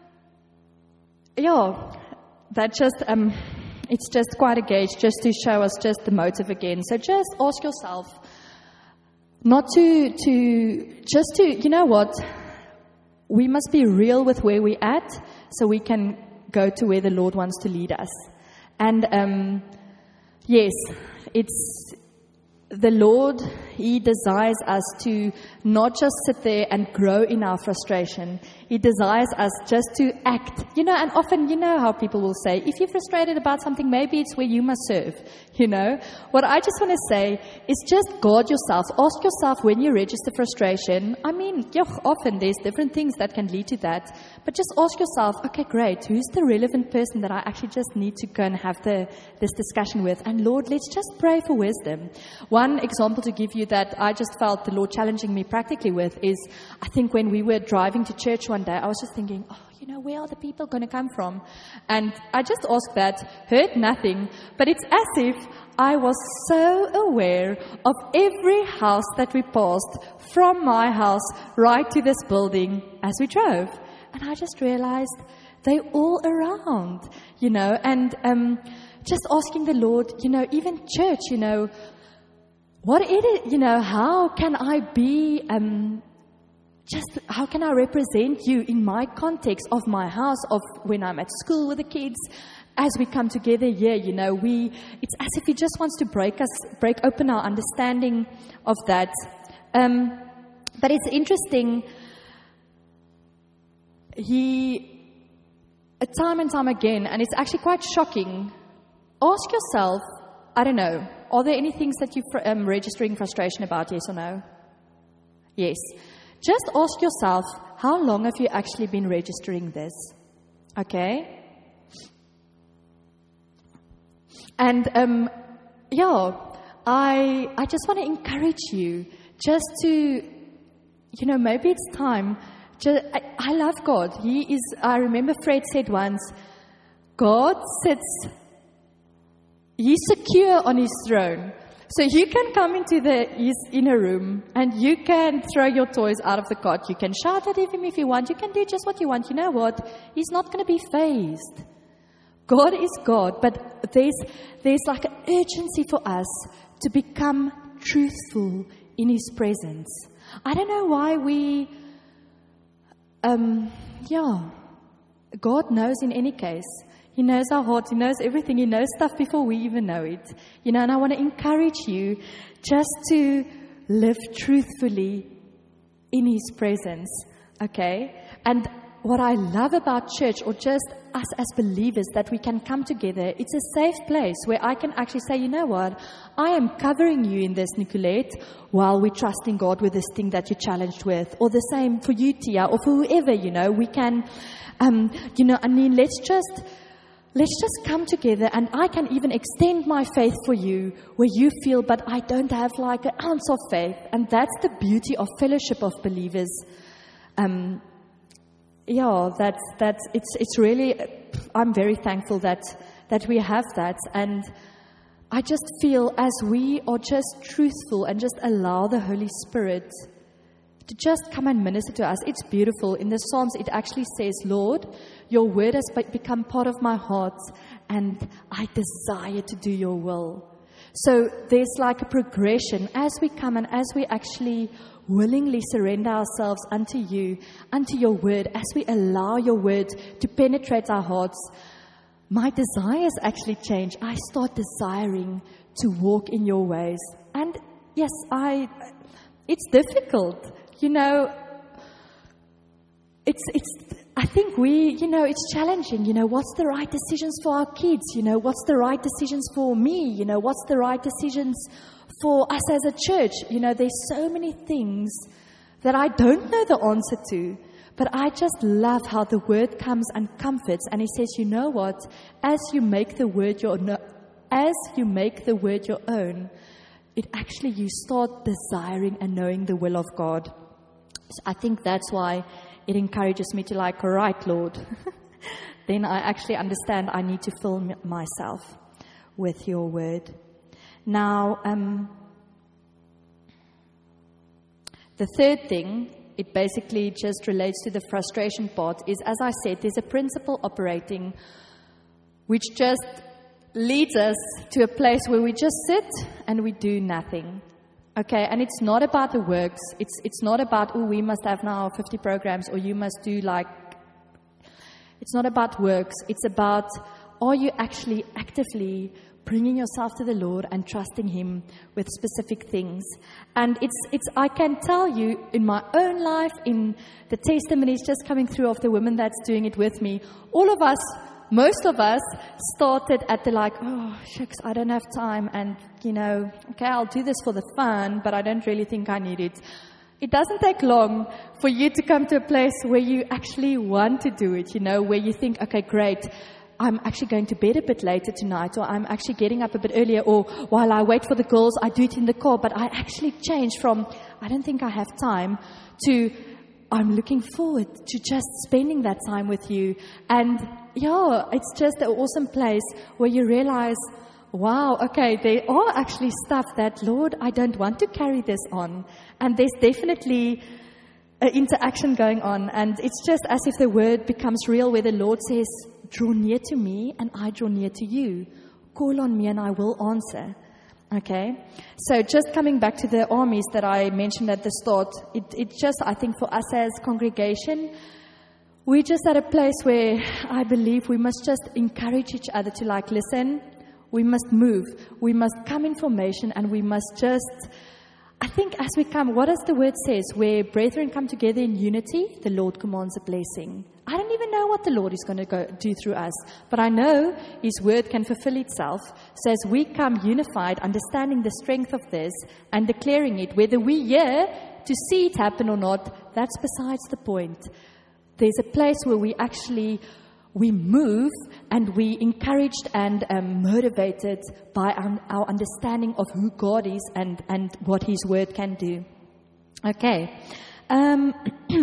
Yeah, that just, um, it's just quite a gauge just to show us just the motive again. So just ask yourself, not to, to, just to, you know what, we must be real with where we're at so we can go to where the Lord wants to lead us. And, um, yes, it's, the Lord, He desires us to not just sit there and grow in our frustration. He desires us just to act. You know, and often, you know how people will say, if you're frustrated about something, maybe it's where you must serve. You know, what I just want to say is just guard yourself. Ask yourself when you register frustration. I mean, yeah, often there's different things that can lead to that. But just ask yourself, okay, great, who's the relevant person that I actually just need to go and have the, this discussion with? And Lord, let's just pray for wisdom. One example to give you that I just felt the Lord challenging me practically with is, I think when we were driving to church one day, I was just thinking, oh, you know, where are the people going to come from? And I just asked that, heard nothing, but it's as if I was so aware of every house that we passed from my house right to this building as we drove. And I just realized they're all around, you know, and um, just asking the Lord, you know, even church, you know, what it is, you know, how can I be, um, just how can I represent you in my context of my house, of when I'm at school with the kids, as we come together here, you know, we, it's as if He just wants to break us, break open our understanding of that. Um, but it's interesting, He, time and time again, and it's actually quite shocking, ask yourself, I don't know, are there any things that you're um, registering frustration about, yes or no? Yes. Just ask yourself, how long have you actually been registering this? Okay? And, um, yeah, I I just want to encourage you just to, you know, maybe it's time. Just, I, I love God. He is, I remember Fred said once, God sits, He's secure on His throne. So you can come into the His inner room and you can throw your toys out of the cot. You can shout at Him if you want. You can do just what you want. You know what? He's not going to be fazed. God is God, but there's there's like an urgency for us to become truthful in His presence. I don't know why we, um, yeah, God knows in any case. He knows our heart. He knows everything. He knows stuff before we even know it. You know, and I want to encourage you just to live truthfully in His presence, okay? And what I love about church, or just us as believers, that we can come together, it's a safe place where I can actually say, you know what, I am covering you in this, Nicolette, while we trust in God with this thing that you're challenged with. Or the same for you, Tia, or for whoever, you know, we can, um, you know, I mean, let's just... let's just come together, and I can even extend my faith for you where you feel, but I don't have like an ounce of faith. And that's the beauty of fellowship of believers. Um, yeah, that's, that's, it's, it's really, I'm very thankful that, that we have that. And I just feel as we are just truthful and just allow the Holy Spirit to just come and minister to us. It's beautiful. In the Psalms, it actually says, Lord, your word has become part of my heart, and I desire to do your will. So there's like a progression as we come and as we actually willingly surrender ourselves unto you, unto your word, as we allow your word to penetrate our hearts. My desires actually change. I start desiring to walk in your ways. And yes, I, it's difficult. You know, it's, it's, I think we, you know, it's challenging. You know, what's the right decisions for our kids? You know, what's the right decisions for me? You know, what's the right decisions for us as a church? You know, there's so many things that I don't know the answer to. But I just love how the word comes and comforts. And he says, you know what? As you make the word your, as you make the word your own, it actually, you start desiring and knowing the will of God. So I think that's why it encourages me to like, all right, Lord. Then I actually understand I need to fill m- myself with your word. Now, um, the third thing, it basically just relates to the frustration part, is, as I said, there's a principle operating which just leads us to a place where we just sit and we do nothing. Okay, and it's not about the works. It's it's not about, oh, we must have now fifty programs, or you must do like... It's not about works. It's about, are you actually actively bringing yourself to the Lord and trusting Him with specific things? And it's it's I can tell you in my own life, in the testimonies just coming through of the women that's doing it with me, all of us, most of us started at the like, oh, shucks, I don't have time. And, you know, okay, I'll do this for the fun, but I don't really think I need it. It doesn't take long for you to come to a place where you actually want to do it, you know, where you think, okay, great, I'm actually going to bed a bit later tonight, or I'm actually getting up a bit earlier, or while I wait for the girls, I do it in the car. But I actually change from, I don't think I have time, to I'm looking forward to just spending that time with you. And yeah, it's just an awesome place where you realize, wow, okay, there are actually stuff that, Lord, I don't want to carry this on. And there's definitely an interaction going on. And it's just as if the word becomes real, where the Lord says, draw near to me and I draw near to you. Call on me and I will answer. Okay, so just coming back to the armies that I mentioned at the start, it, it just, I think for us as congregation, we're just at a place where I believe we must just encourage each other to like, listen, we must move, we must come in formation, and we must just, I think as we come, what does the word says? Where brethren come together in unity, the Lord commands a blessing. I don't even know what the Lord is going to go do through us, but I know His word can fulfill itself. So as we come unified, understanding the strength of this and declaring it, whether we hear to see it happen or not, that's besides the point. There's a place where we actually, we move and we encouraged and um, motivated by our, our understanding of who God is and, and what His word can do. Okay. Um,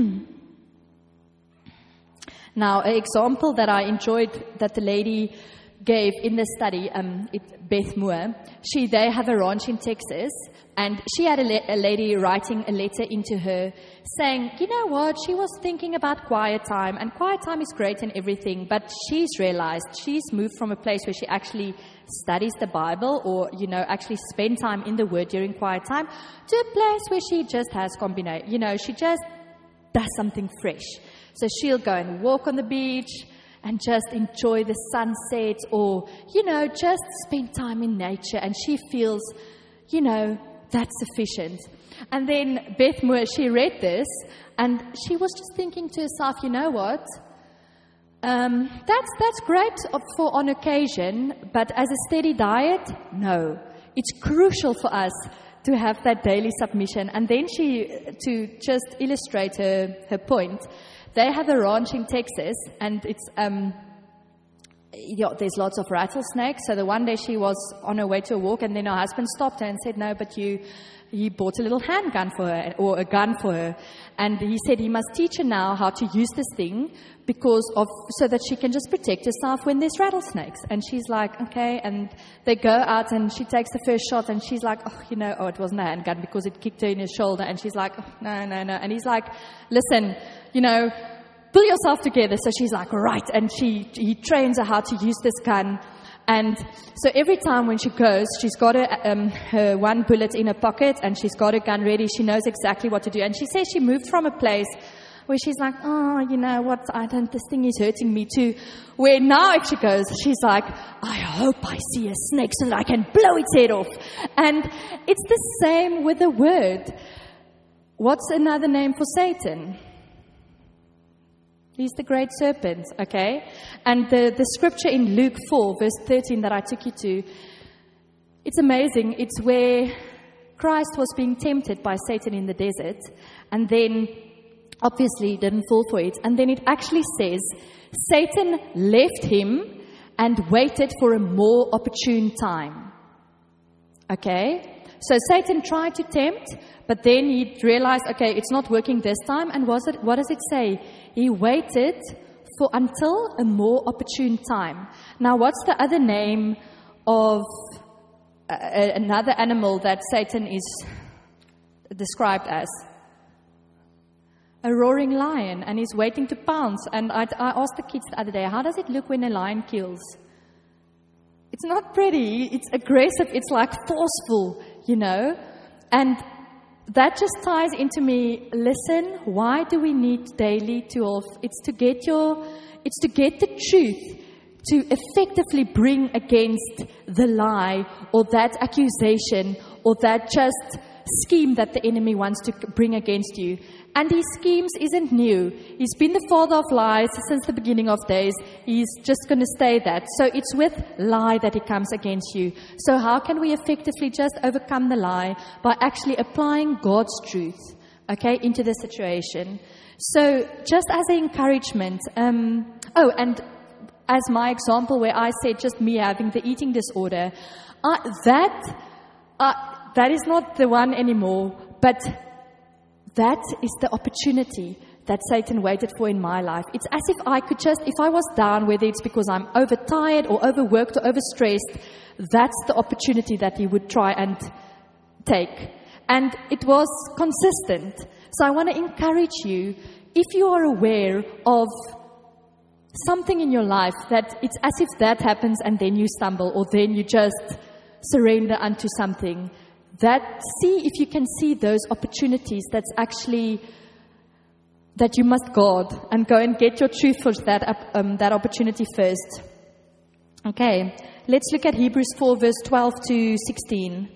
now, an example that I enjoyed that the lady gave in the study, um, it, Beth Moore, she, they have a ranch in Texas, and she had a, la- a lady writing a letter into her saying, you know what, she was thinking about quiet time, and quiet time is great and everything, but she's realized she's moved from a place where she actually studies the Bible, or, you know, actually spend time in the Word during quiet time, to a place where she just has combination, you know, she just does something fresh. So she'll go and walk on the beach and just enjoy the sunset, or, you know, just spend time in nature, and she feels, you know, that's sufficient. And then Beth Moore, she read this, and she was just thinking to herself, you know what, um, that's that's great for on occasion, but as a steady diet, no. It's crucial for us to have that daily submission. And then she, to just illustrate her, her point, they have a ranch in Texas, and it's um, yeah, there's lots of rattlesnakes. So the one day she was on her way to a walk, and then her husband stopped her and said, no, but you, he bought a little handgun for her, or a gun for her. And he said he must teach her now how to use this thing because of, so that she can just protect herself when there's rattlesnakes. And she's like, okay. And they go out and she takes the first shot and she's like, oh, you know, oh, it wasn't a handgun because it kicked her in her shoulder. And she's like, oh, no, no, no. And he's like, listen, you know, pull yourself together. So she's like, right. And she, he trains her how to use this gun. And so every time when she goes, she's got her, um, her one bullet in her pocket and she's got her gun ready. She knows exactly what to do. And she says she moved from a place where she's like, oh, you know what, I don't, this thing is hurting me too. Where now if she goes, she's like, I hope I see a snake so that I can blow its head off. And it's the same with the word. What's another name for Satan? He's the great serpent, okay? And the, the scripture in Luke four, verse thirteen that I took you to, it's amazing. It's where Christ was being tempted by Satan in the desert, and then obviously didn't fall for it. And then it actually says, Satan left him and waited for a more opportune time. Okay? So Satan tried to tempt, but then he realized, okay, it's not working this time. And was it? What does it say? He waited for until a more opportune time. Now, what's the other name of uh, another animal that Satan is described as? A roaring lion, and he's waiting to pounce. And I, I asked the kids the other day, how does it look when a lion kills? It's not pretty. It's aggressive. It's like forceful, you know. And that just ties into me. Listen, why do we need daily twelve? It's to get your, it's to get the truth, to effectively bring against the lie or that accusation or that just scheme that the enemy wants to bring against you. And his schemes isn't new. He's been the father of lies since the beginning of days. He's just going to stay that. So it's with lie that he comes against you. So how can we effectively just overcome the lie? By actually applying God's truth, okay, into the situation. So just as an encouragement, um, oh, and as my example where I said just me having the eating disorder, uh, that, uh, that is not the one anymore, but that is the opportunity that Satan waited for in my life. It's as if I could just, if I was down, whether it's because I'm overtired or overworked or overstressed, that's the opportunity that he would try and take. And it was consistent. So I want to encourage you, if you are aware of something in your life that it's as if that happens and then you stumble or then you just surrender unto something, that see if you can see those opportunities that's actually that you must guard and go and get your truth for that um, that opportunity first. Okay, let's look at Hebrews four verse twelve to sixteen.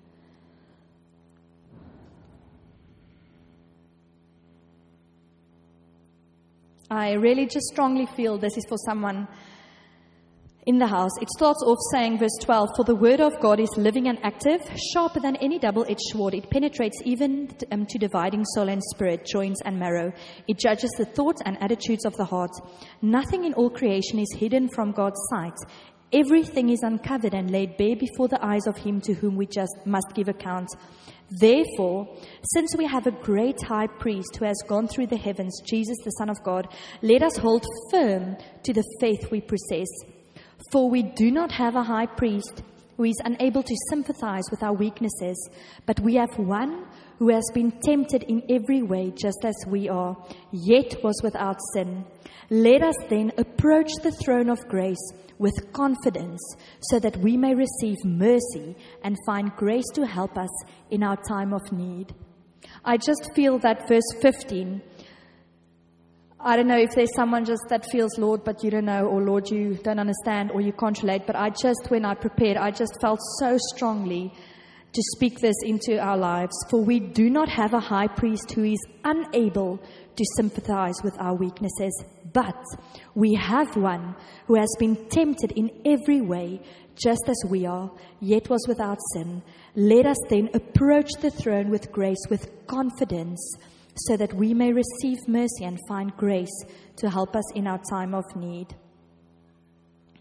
I really just strongly feel this is for someone in the house. It starts off saying, verse twelve, for the word of God is living and active, sharper than any double-edged sword. It penetrates even to, um, to dividing soul and spirit, joints and marrow. It judges the thoughts and attitudes of the heart. Nothing in all creation is hidden from God's sight. Everything is uncovered and laid bare before the eyes of him to whom we just must give account. Therefore, since we have a great high priest who has gone through the heavens, Jesus, the Son of God, let us hold firm to the faith we possess. For we do not have a high priest who is unable to sympathize with our weaknesses, but we have one who has been tempted in every way just as we are, yet was without sin. Let us then approach the throne of grace with confidence so that we may receive mercy and find grace to help us in our time of need. I just feel that verse fifteen, I don't know if there's someone just that feels, Lord, but you don't know, or Lord, you don't understand, or you can't relate. But I just, when I prepared, I just felt so strongly to speak this into our lives. For we do not have a high priest who is unable to sympathize with our weaknesses, but we have one who has been tempted in every way, just as we are, yet was without sin. Let us then approach the throne with grace, with confidence, so that we may receive mercy and find grace to help us in our time of need.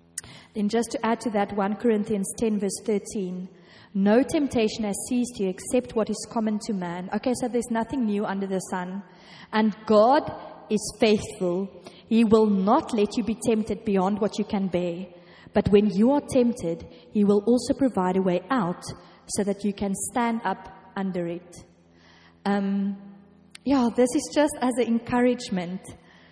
Then just to add to that, First Corinthians ten verse thirteen, no temptation has seized you except what is common to man. Okay, so there's nothing new under the sun. And God is faithful. He will not let you be tempted beyond what you can bear. But when you are tempted, He will also provide a way out so that you can stand up under it. Um, yeah, this is just as an encouragement.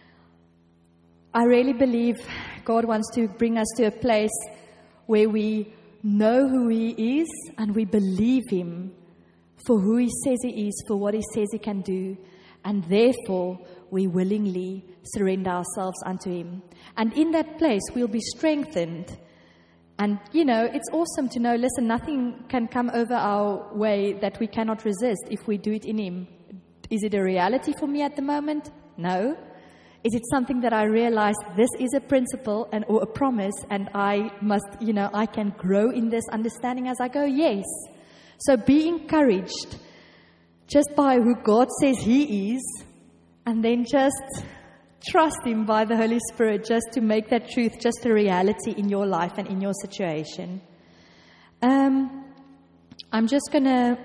I really believe God wants to bring us to a place where we know who He is and we believe Him for who He says He is, for what He says He can do. And therefore, we willingly surrender ourselves unto Him. And in that place, we'll be strengthened. And, you know, it's awesome to know, listen, nothing can come over our way that we cannot resist if we do it in Him. Is it a reality for me at the moment? No. Is it something that I realize this is a principle and or a promise and I must, you know, I can grow in this understanding as I go? Yes. So be encouraged just by who God says He is, and then just trust Him by the Holy Spirit just to make that truth just a reality in your life and in your situation. Um, I'm just going to...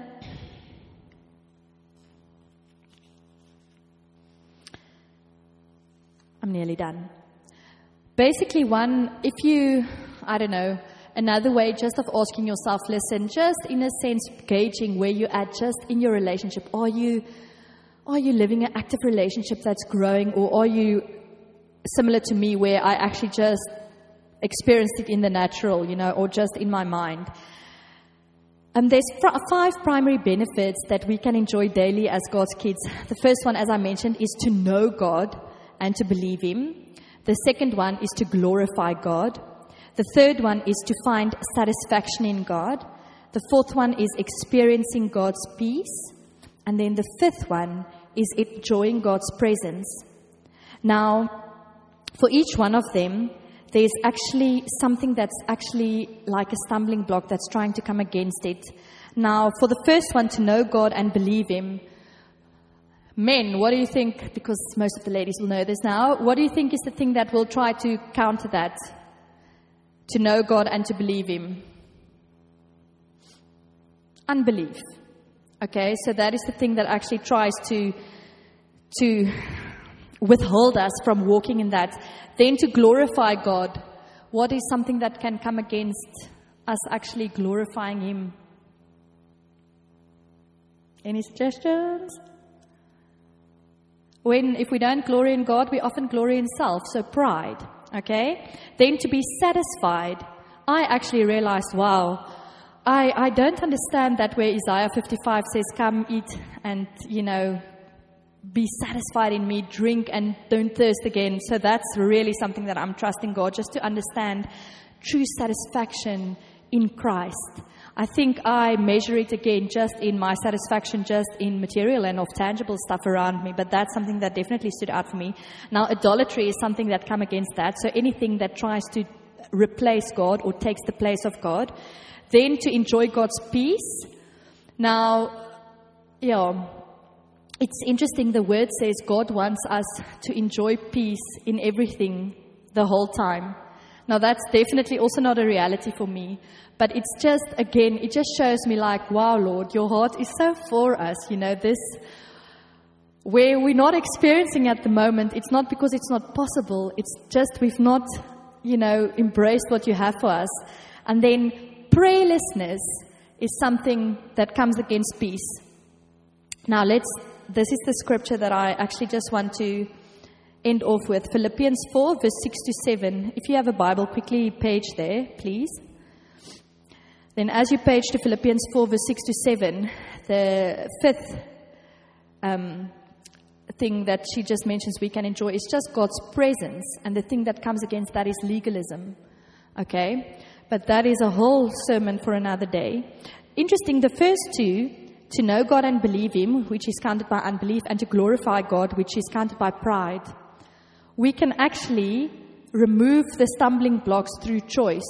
I'm nearly done. Basically, one, if you, I don't know, another way just of asking yourself, listen, just in a sense gauging where you're at just in your relationship. Are you, are you living an active relationship that's growing, or are you similar to me where I actually just experienced it in the natural, you know, or just in my mind? Um, there's fr- five primary benefits that we can enjoy daily as God's kids. The first one, as I mentioned, is to know God and to believe Him. The second one is to glorify God. The third one is to find satisfaction in God. The fourth one is experiencing God's peace. And then the fifth one is enjoying God's presence. Now, for each one of them, there's actually something that's actually like a stumbling block that's trying to come against it. Now, for the first one, to know God and believe Him, men, what do you think, because most of the ladies will know this now, what do you think is the thing that will try to counter that? To know God and to believe Him? Unbelief. Okay, so that is the thing that actually tries to, to withhold us from walking in that. Then to glorify God. What is something that can come against us actually glorifying Him? Any suggestions? When, if we don't glory in God, we often glory in self, so pride, okay? Then to be satisfied, I actually realized, wow, I, I don't understand that where Isaiah fifty-five says, come eat and, you know, be satisfied in me, drink and don't thirst again. So that's really something that I'm trusting God, just to understand true satisfaction in Christ. I think I measure it again just in my satisfaction, just in material and of tangible stuff around me. But that's something that definitely stood out for me. Now, idolatry is something that come against that. So anything that tries to replace God or takes the place of God. Then to enjoy God's peace. Now, yeah, it's interesting. The word says God wants us to enjoy peace in everything the whole time. Now, that's definitely also not a reality for me. But it's just, again, it just shows me like, wow, Lord, your heart is so for us. You know, this, where we're not experiencing at the moment, it's not because it's not possible. It's just we've not, you know, embraced what you have for us. And then prayerlessness is something that comes against peace. Now, let's, this is the scripture that I actually just want to end off with. Philippians four, verse six to seven. If you have a Bible, quickly page there, please. Then as you page to Philippians four, verse six to seven, the fifth um, thing that she just mentions we can enjoy is just God's presence. And the thing that comes against that is legalism. Okay? But that is a whole sermon for another day. Interesting, the first two, to know God and believe Him, which is counted by unbelief, and to glorify God, which is counted by pride. We can actually remove the stumbling blocks through choice.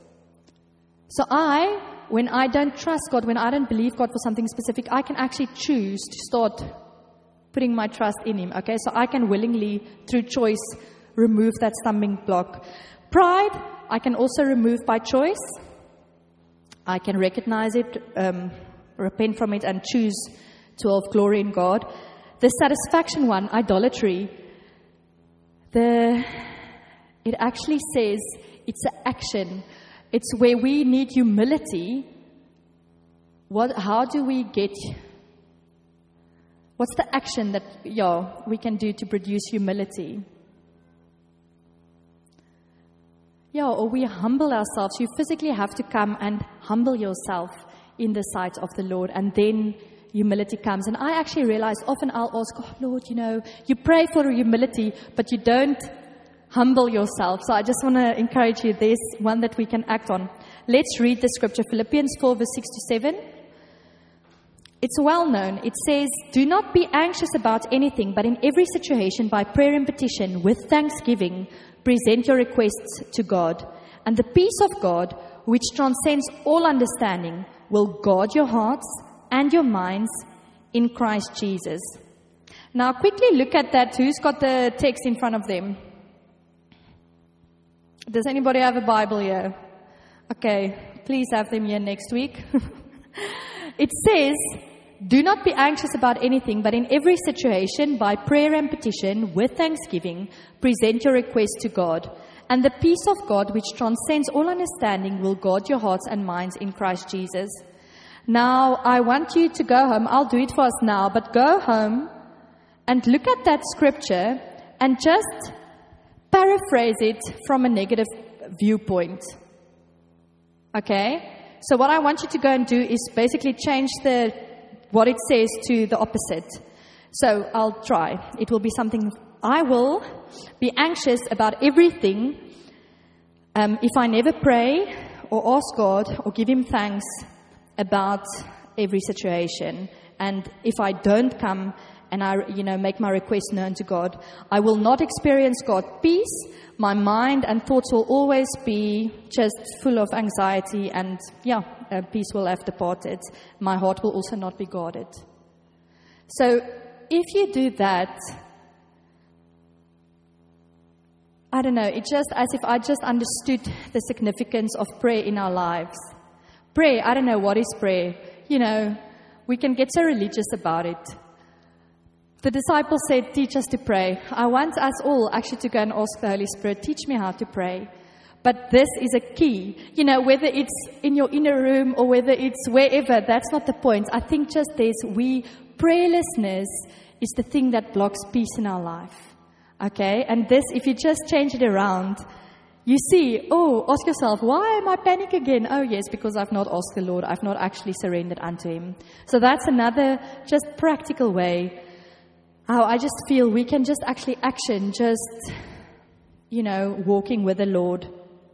So I, when I don't trust God, when I don't believe God for something specific, I can actually choose to start putting my trust in Him. Okay, so I can willingly, through choice, remove that stumbling block. Pride, I can also remove by choice. I can recognize it, um, repent from it, and choose to have glory in God. The satisfaction one, idolatry, the it actually says it's an action. It's where we need humility. What? How do we get? What's the action that yeah we can do to produce humility? Yeah, or we humble ourselves. You physically have to come and humble yourself in the sight of the Lord, and then humility comes. And I actually realize often I'll ask, oh, Lord, you know, you pray for humility, but you don't humble yourself. So I just want to encourage you, there's one that we can act on. Let's read the scripture, Philippians four, verse six to seven. It's well known. It says, do not be anxious about anything, but in every situation, by prayer and petition, with thanksgiving, present your requests to God. And the peace of God, which transcends all understanding, will guard your hearts and your minds in Christ Jesus. Now, quickly look at that. Who's got the text in front of them? Does anybody have a Bible here? Okay, please have them here next week. It says, do not be anxious about anything, but in every situation, by prayer and petition, with thanksgiving, present your request to God. And the peace of God, which transcends all understanding, will guard your hearts and minds in Christ Jesus. Now, I want you to go home. I'll do it for us now, but go home and look at that scripture and just paraphrase it from a negative viewpoint. Okay? So what I want you to go and do is basically change the what it says to the opposite. So I'll try. It will be something, I will be anxious about everything um, if I never pray or ask God or give Him thanks about every situation. And if I don't come and I, you know, make my request known to God, I will not experience God's peace. My mind and thoughts will always be just full of anxiety, and yeah, uh, peace will have departed. My heart will also not be guarded. So if you do that, I don't know, it's just as if I just understood the significance of prayer in our lives. Prayer, I don't know, what is prayer? You know, we can get so religious about it. The disciples said, teach us to pray. I want us all actually to go and ask the Holy Spirit, teach me how to pray. But this is a key. You know, whether it's in your inner room or whether it's wherever, that's not the point. I think just there's, we, prayerlessness is the thing that blocks peace in our life. Okay? And this, if you just change it around, you see, oh, ask yourself, why am I panic again? Oh, yes, because I've not asked the Lord. I've not actually surrendered unto Him. So that's another just practical way how I just feel we can just actually action, just, you know, walking with the Lord.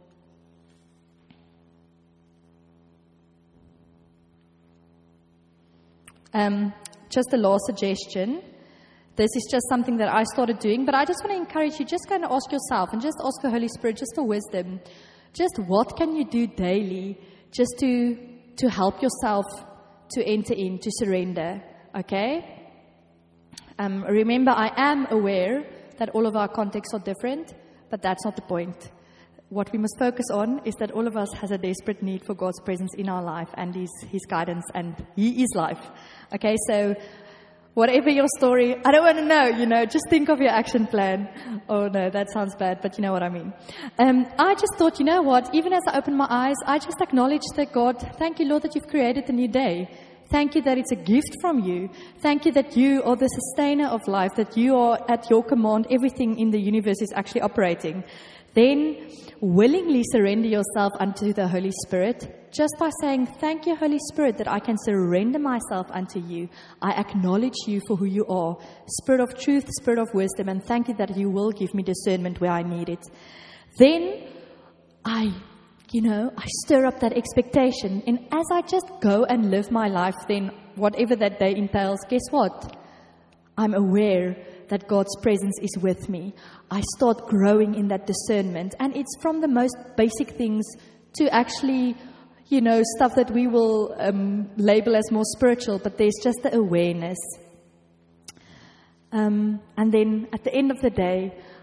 Um, just a last suggestion. This is just something that I started doing, but I just want to encourage you, just kind of ask yourself and just ask the Holy Spirit just for wisdom. Just what can you do daily just to to help yourself to enter in, to surrender, okay? Um, remember, I am aware that all of our contexts are different, but that's not the point. What we must focus on is that all of us has a desperate need for God's presence in our life and His, His guidance, and He is life. Okay, so whatever your story, I don't want to know, you know, just think of your action plan. Oh no, that sounds bad, but you know what I mean. Um, I just thought, you know what, even as I opened my eyes, I just acknowledged that God, thank you, Lord, that you've created a new day. Thank you that it's a gift from you. Thank you that you are the sustainer of life, that you are at your command. Everything in the universe is actually operating. Then willingly surrender yourself unto the Holy Spirit just by saying, thank you, Holy Spirit, that I can surrender myself unto you. I acknowledge you for who you are, Spirit of truth, Spirit of wisdom, and thank you that you will give me discernment where I need it. Then I You know, I stir up that expectation. And as I just go and live my life, then whatever that day entails, guess what? I'm aware that God's presence is with me. I start growing in that discernment. And it's from the most basic things to actually, you know, stuff that we will um, label as more spiritual, but there's just the awareness. Um, and then at the end of the day,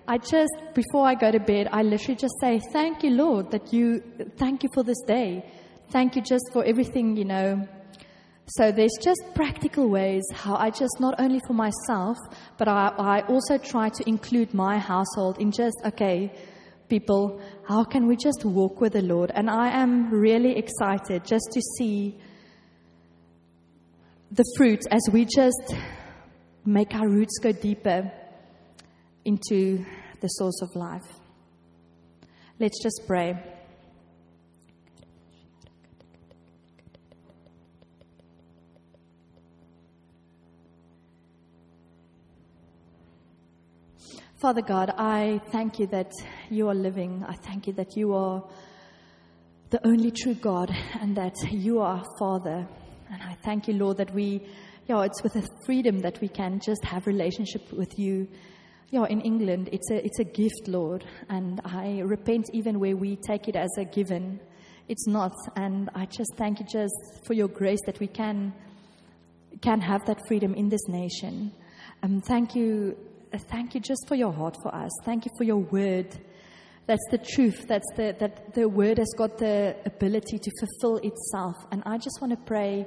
I just, before I go to bed, I literally just say, thank you, Lord, that you, thank you for this day. Thank you just for everything, you know. So there's just practical ways how I just, not only for myself, but I, I also try to include my household in just, okay, people, how can we just walk with the Lord? And I am really excited just to see the fruit as we just make our roots go deeper into the source of life. Let's just pray. Father God, I thank you that you are living. I thank you that you are the only true God and that you are Father. And I thank you, Lord, that we, yeah, it's with a freedom that we can just have relationship with you. Yeah, in England, it's a it's a gift, Lord. And I repent even where we take it as a given. It's not. And I just thank you just for your grace that we can can have that freedom in this nation. Um, thank you. Thank you just for your heart for us. Thank you for your word. That's the truth. That's the that the word has got the ability to fulfill itself. And I just want to pray,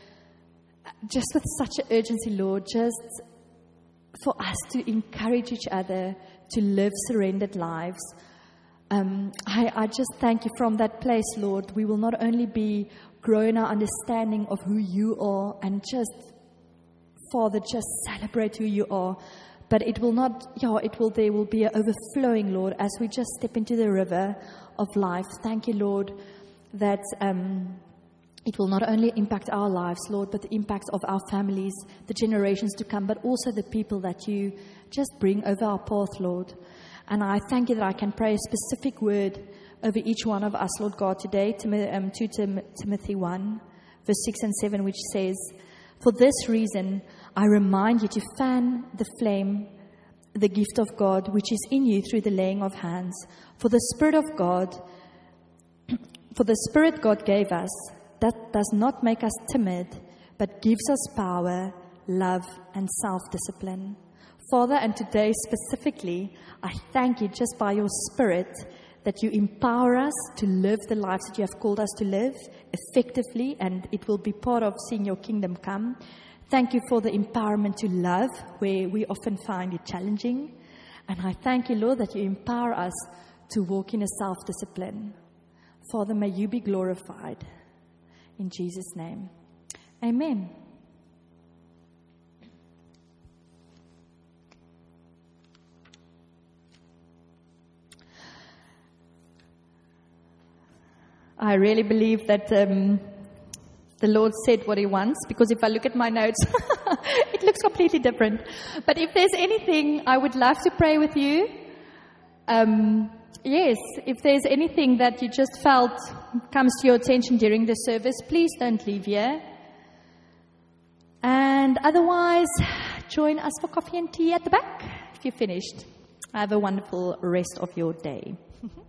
just with such an urgency, Lord, just for us to encourage each other to live surrendered lives. Um, I, I just thank you from that place, Lord. We will not only be growing our understanding of who you are and just, Father, just celebrate who you are. But it will not, yeah, it will, there will be an overflowing, Lord, as we just step into the river of life. Thank you, Lord, that um, it will not only impact our lives, Lord, but the impact of our families, the generations to come, but also the people that you just bring over our path, Lord. And I thank you that I can pray a specific word over each one of us, Lord God, today, to um, Tim- Timothy one, verse six and seven, which says, "For this reason, I remind you to fan the flame, the gift of God, which is in you through the laying of hands. For the Spirit of God, for the Spirit God gave us, that does not make us timid, but gives us power, love, and self-discipline." Father, and today specifically, I thank you just by your Spirit that you empower us to live the lives that you have called us to live effectively, and it will be part of seeing your kingdom come. Thank you for the empowerment to love, where we often find it challenging. And I thank you, Lord, that you empower us to walk in a self-discipline. Father, may you be glorified. In Jesus' name. Amen. I really believe that um, the Lord said what he wants, because if I look at my notes, it looks completely different. But if there's anything, I would love to pray with you. Um, yes, if there's anything that you just felt comes to your attention during the service, please don't leave here. And otherwise, join us for coffee and tea at the back if you're finished. Have a wonderful rest of your day.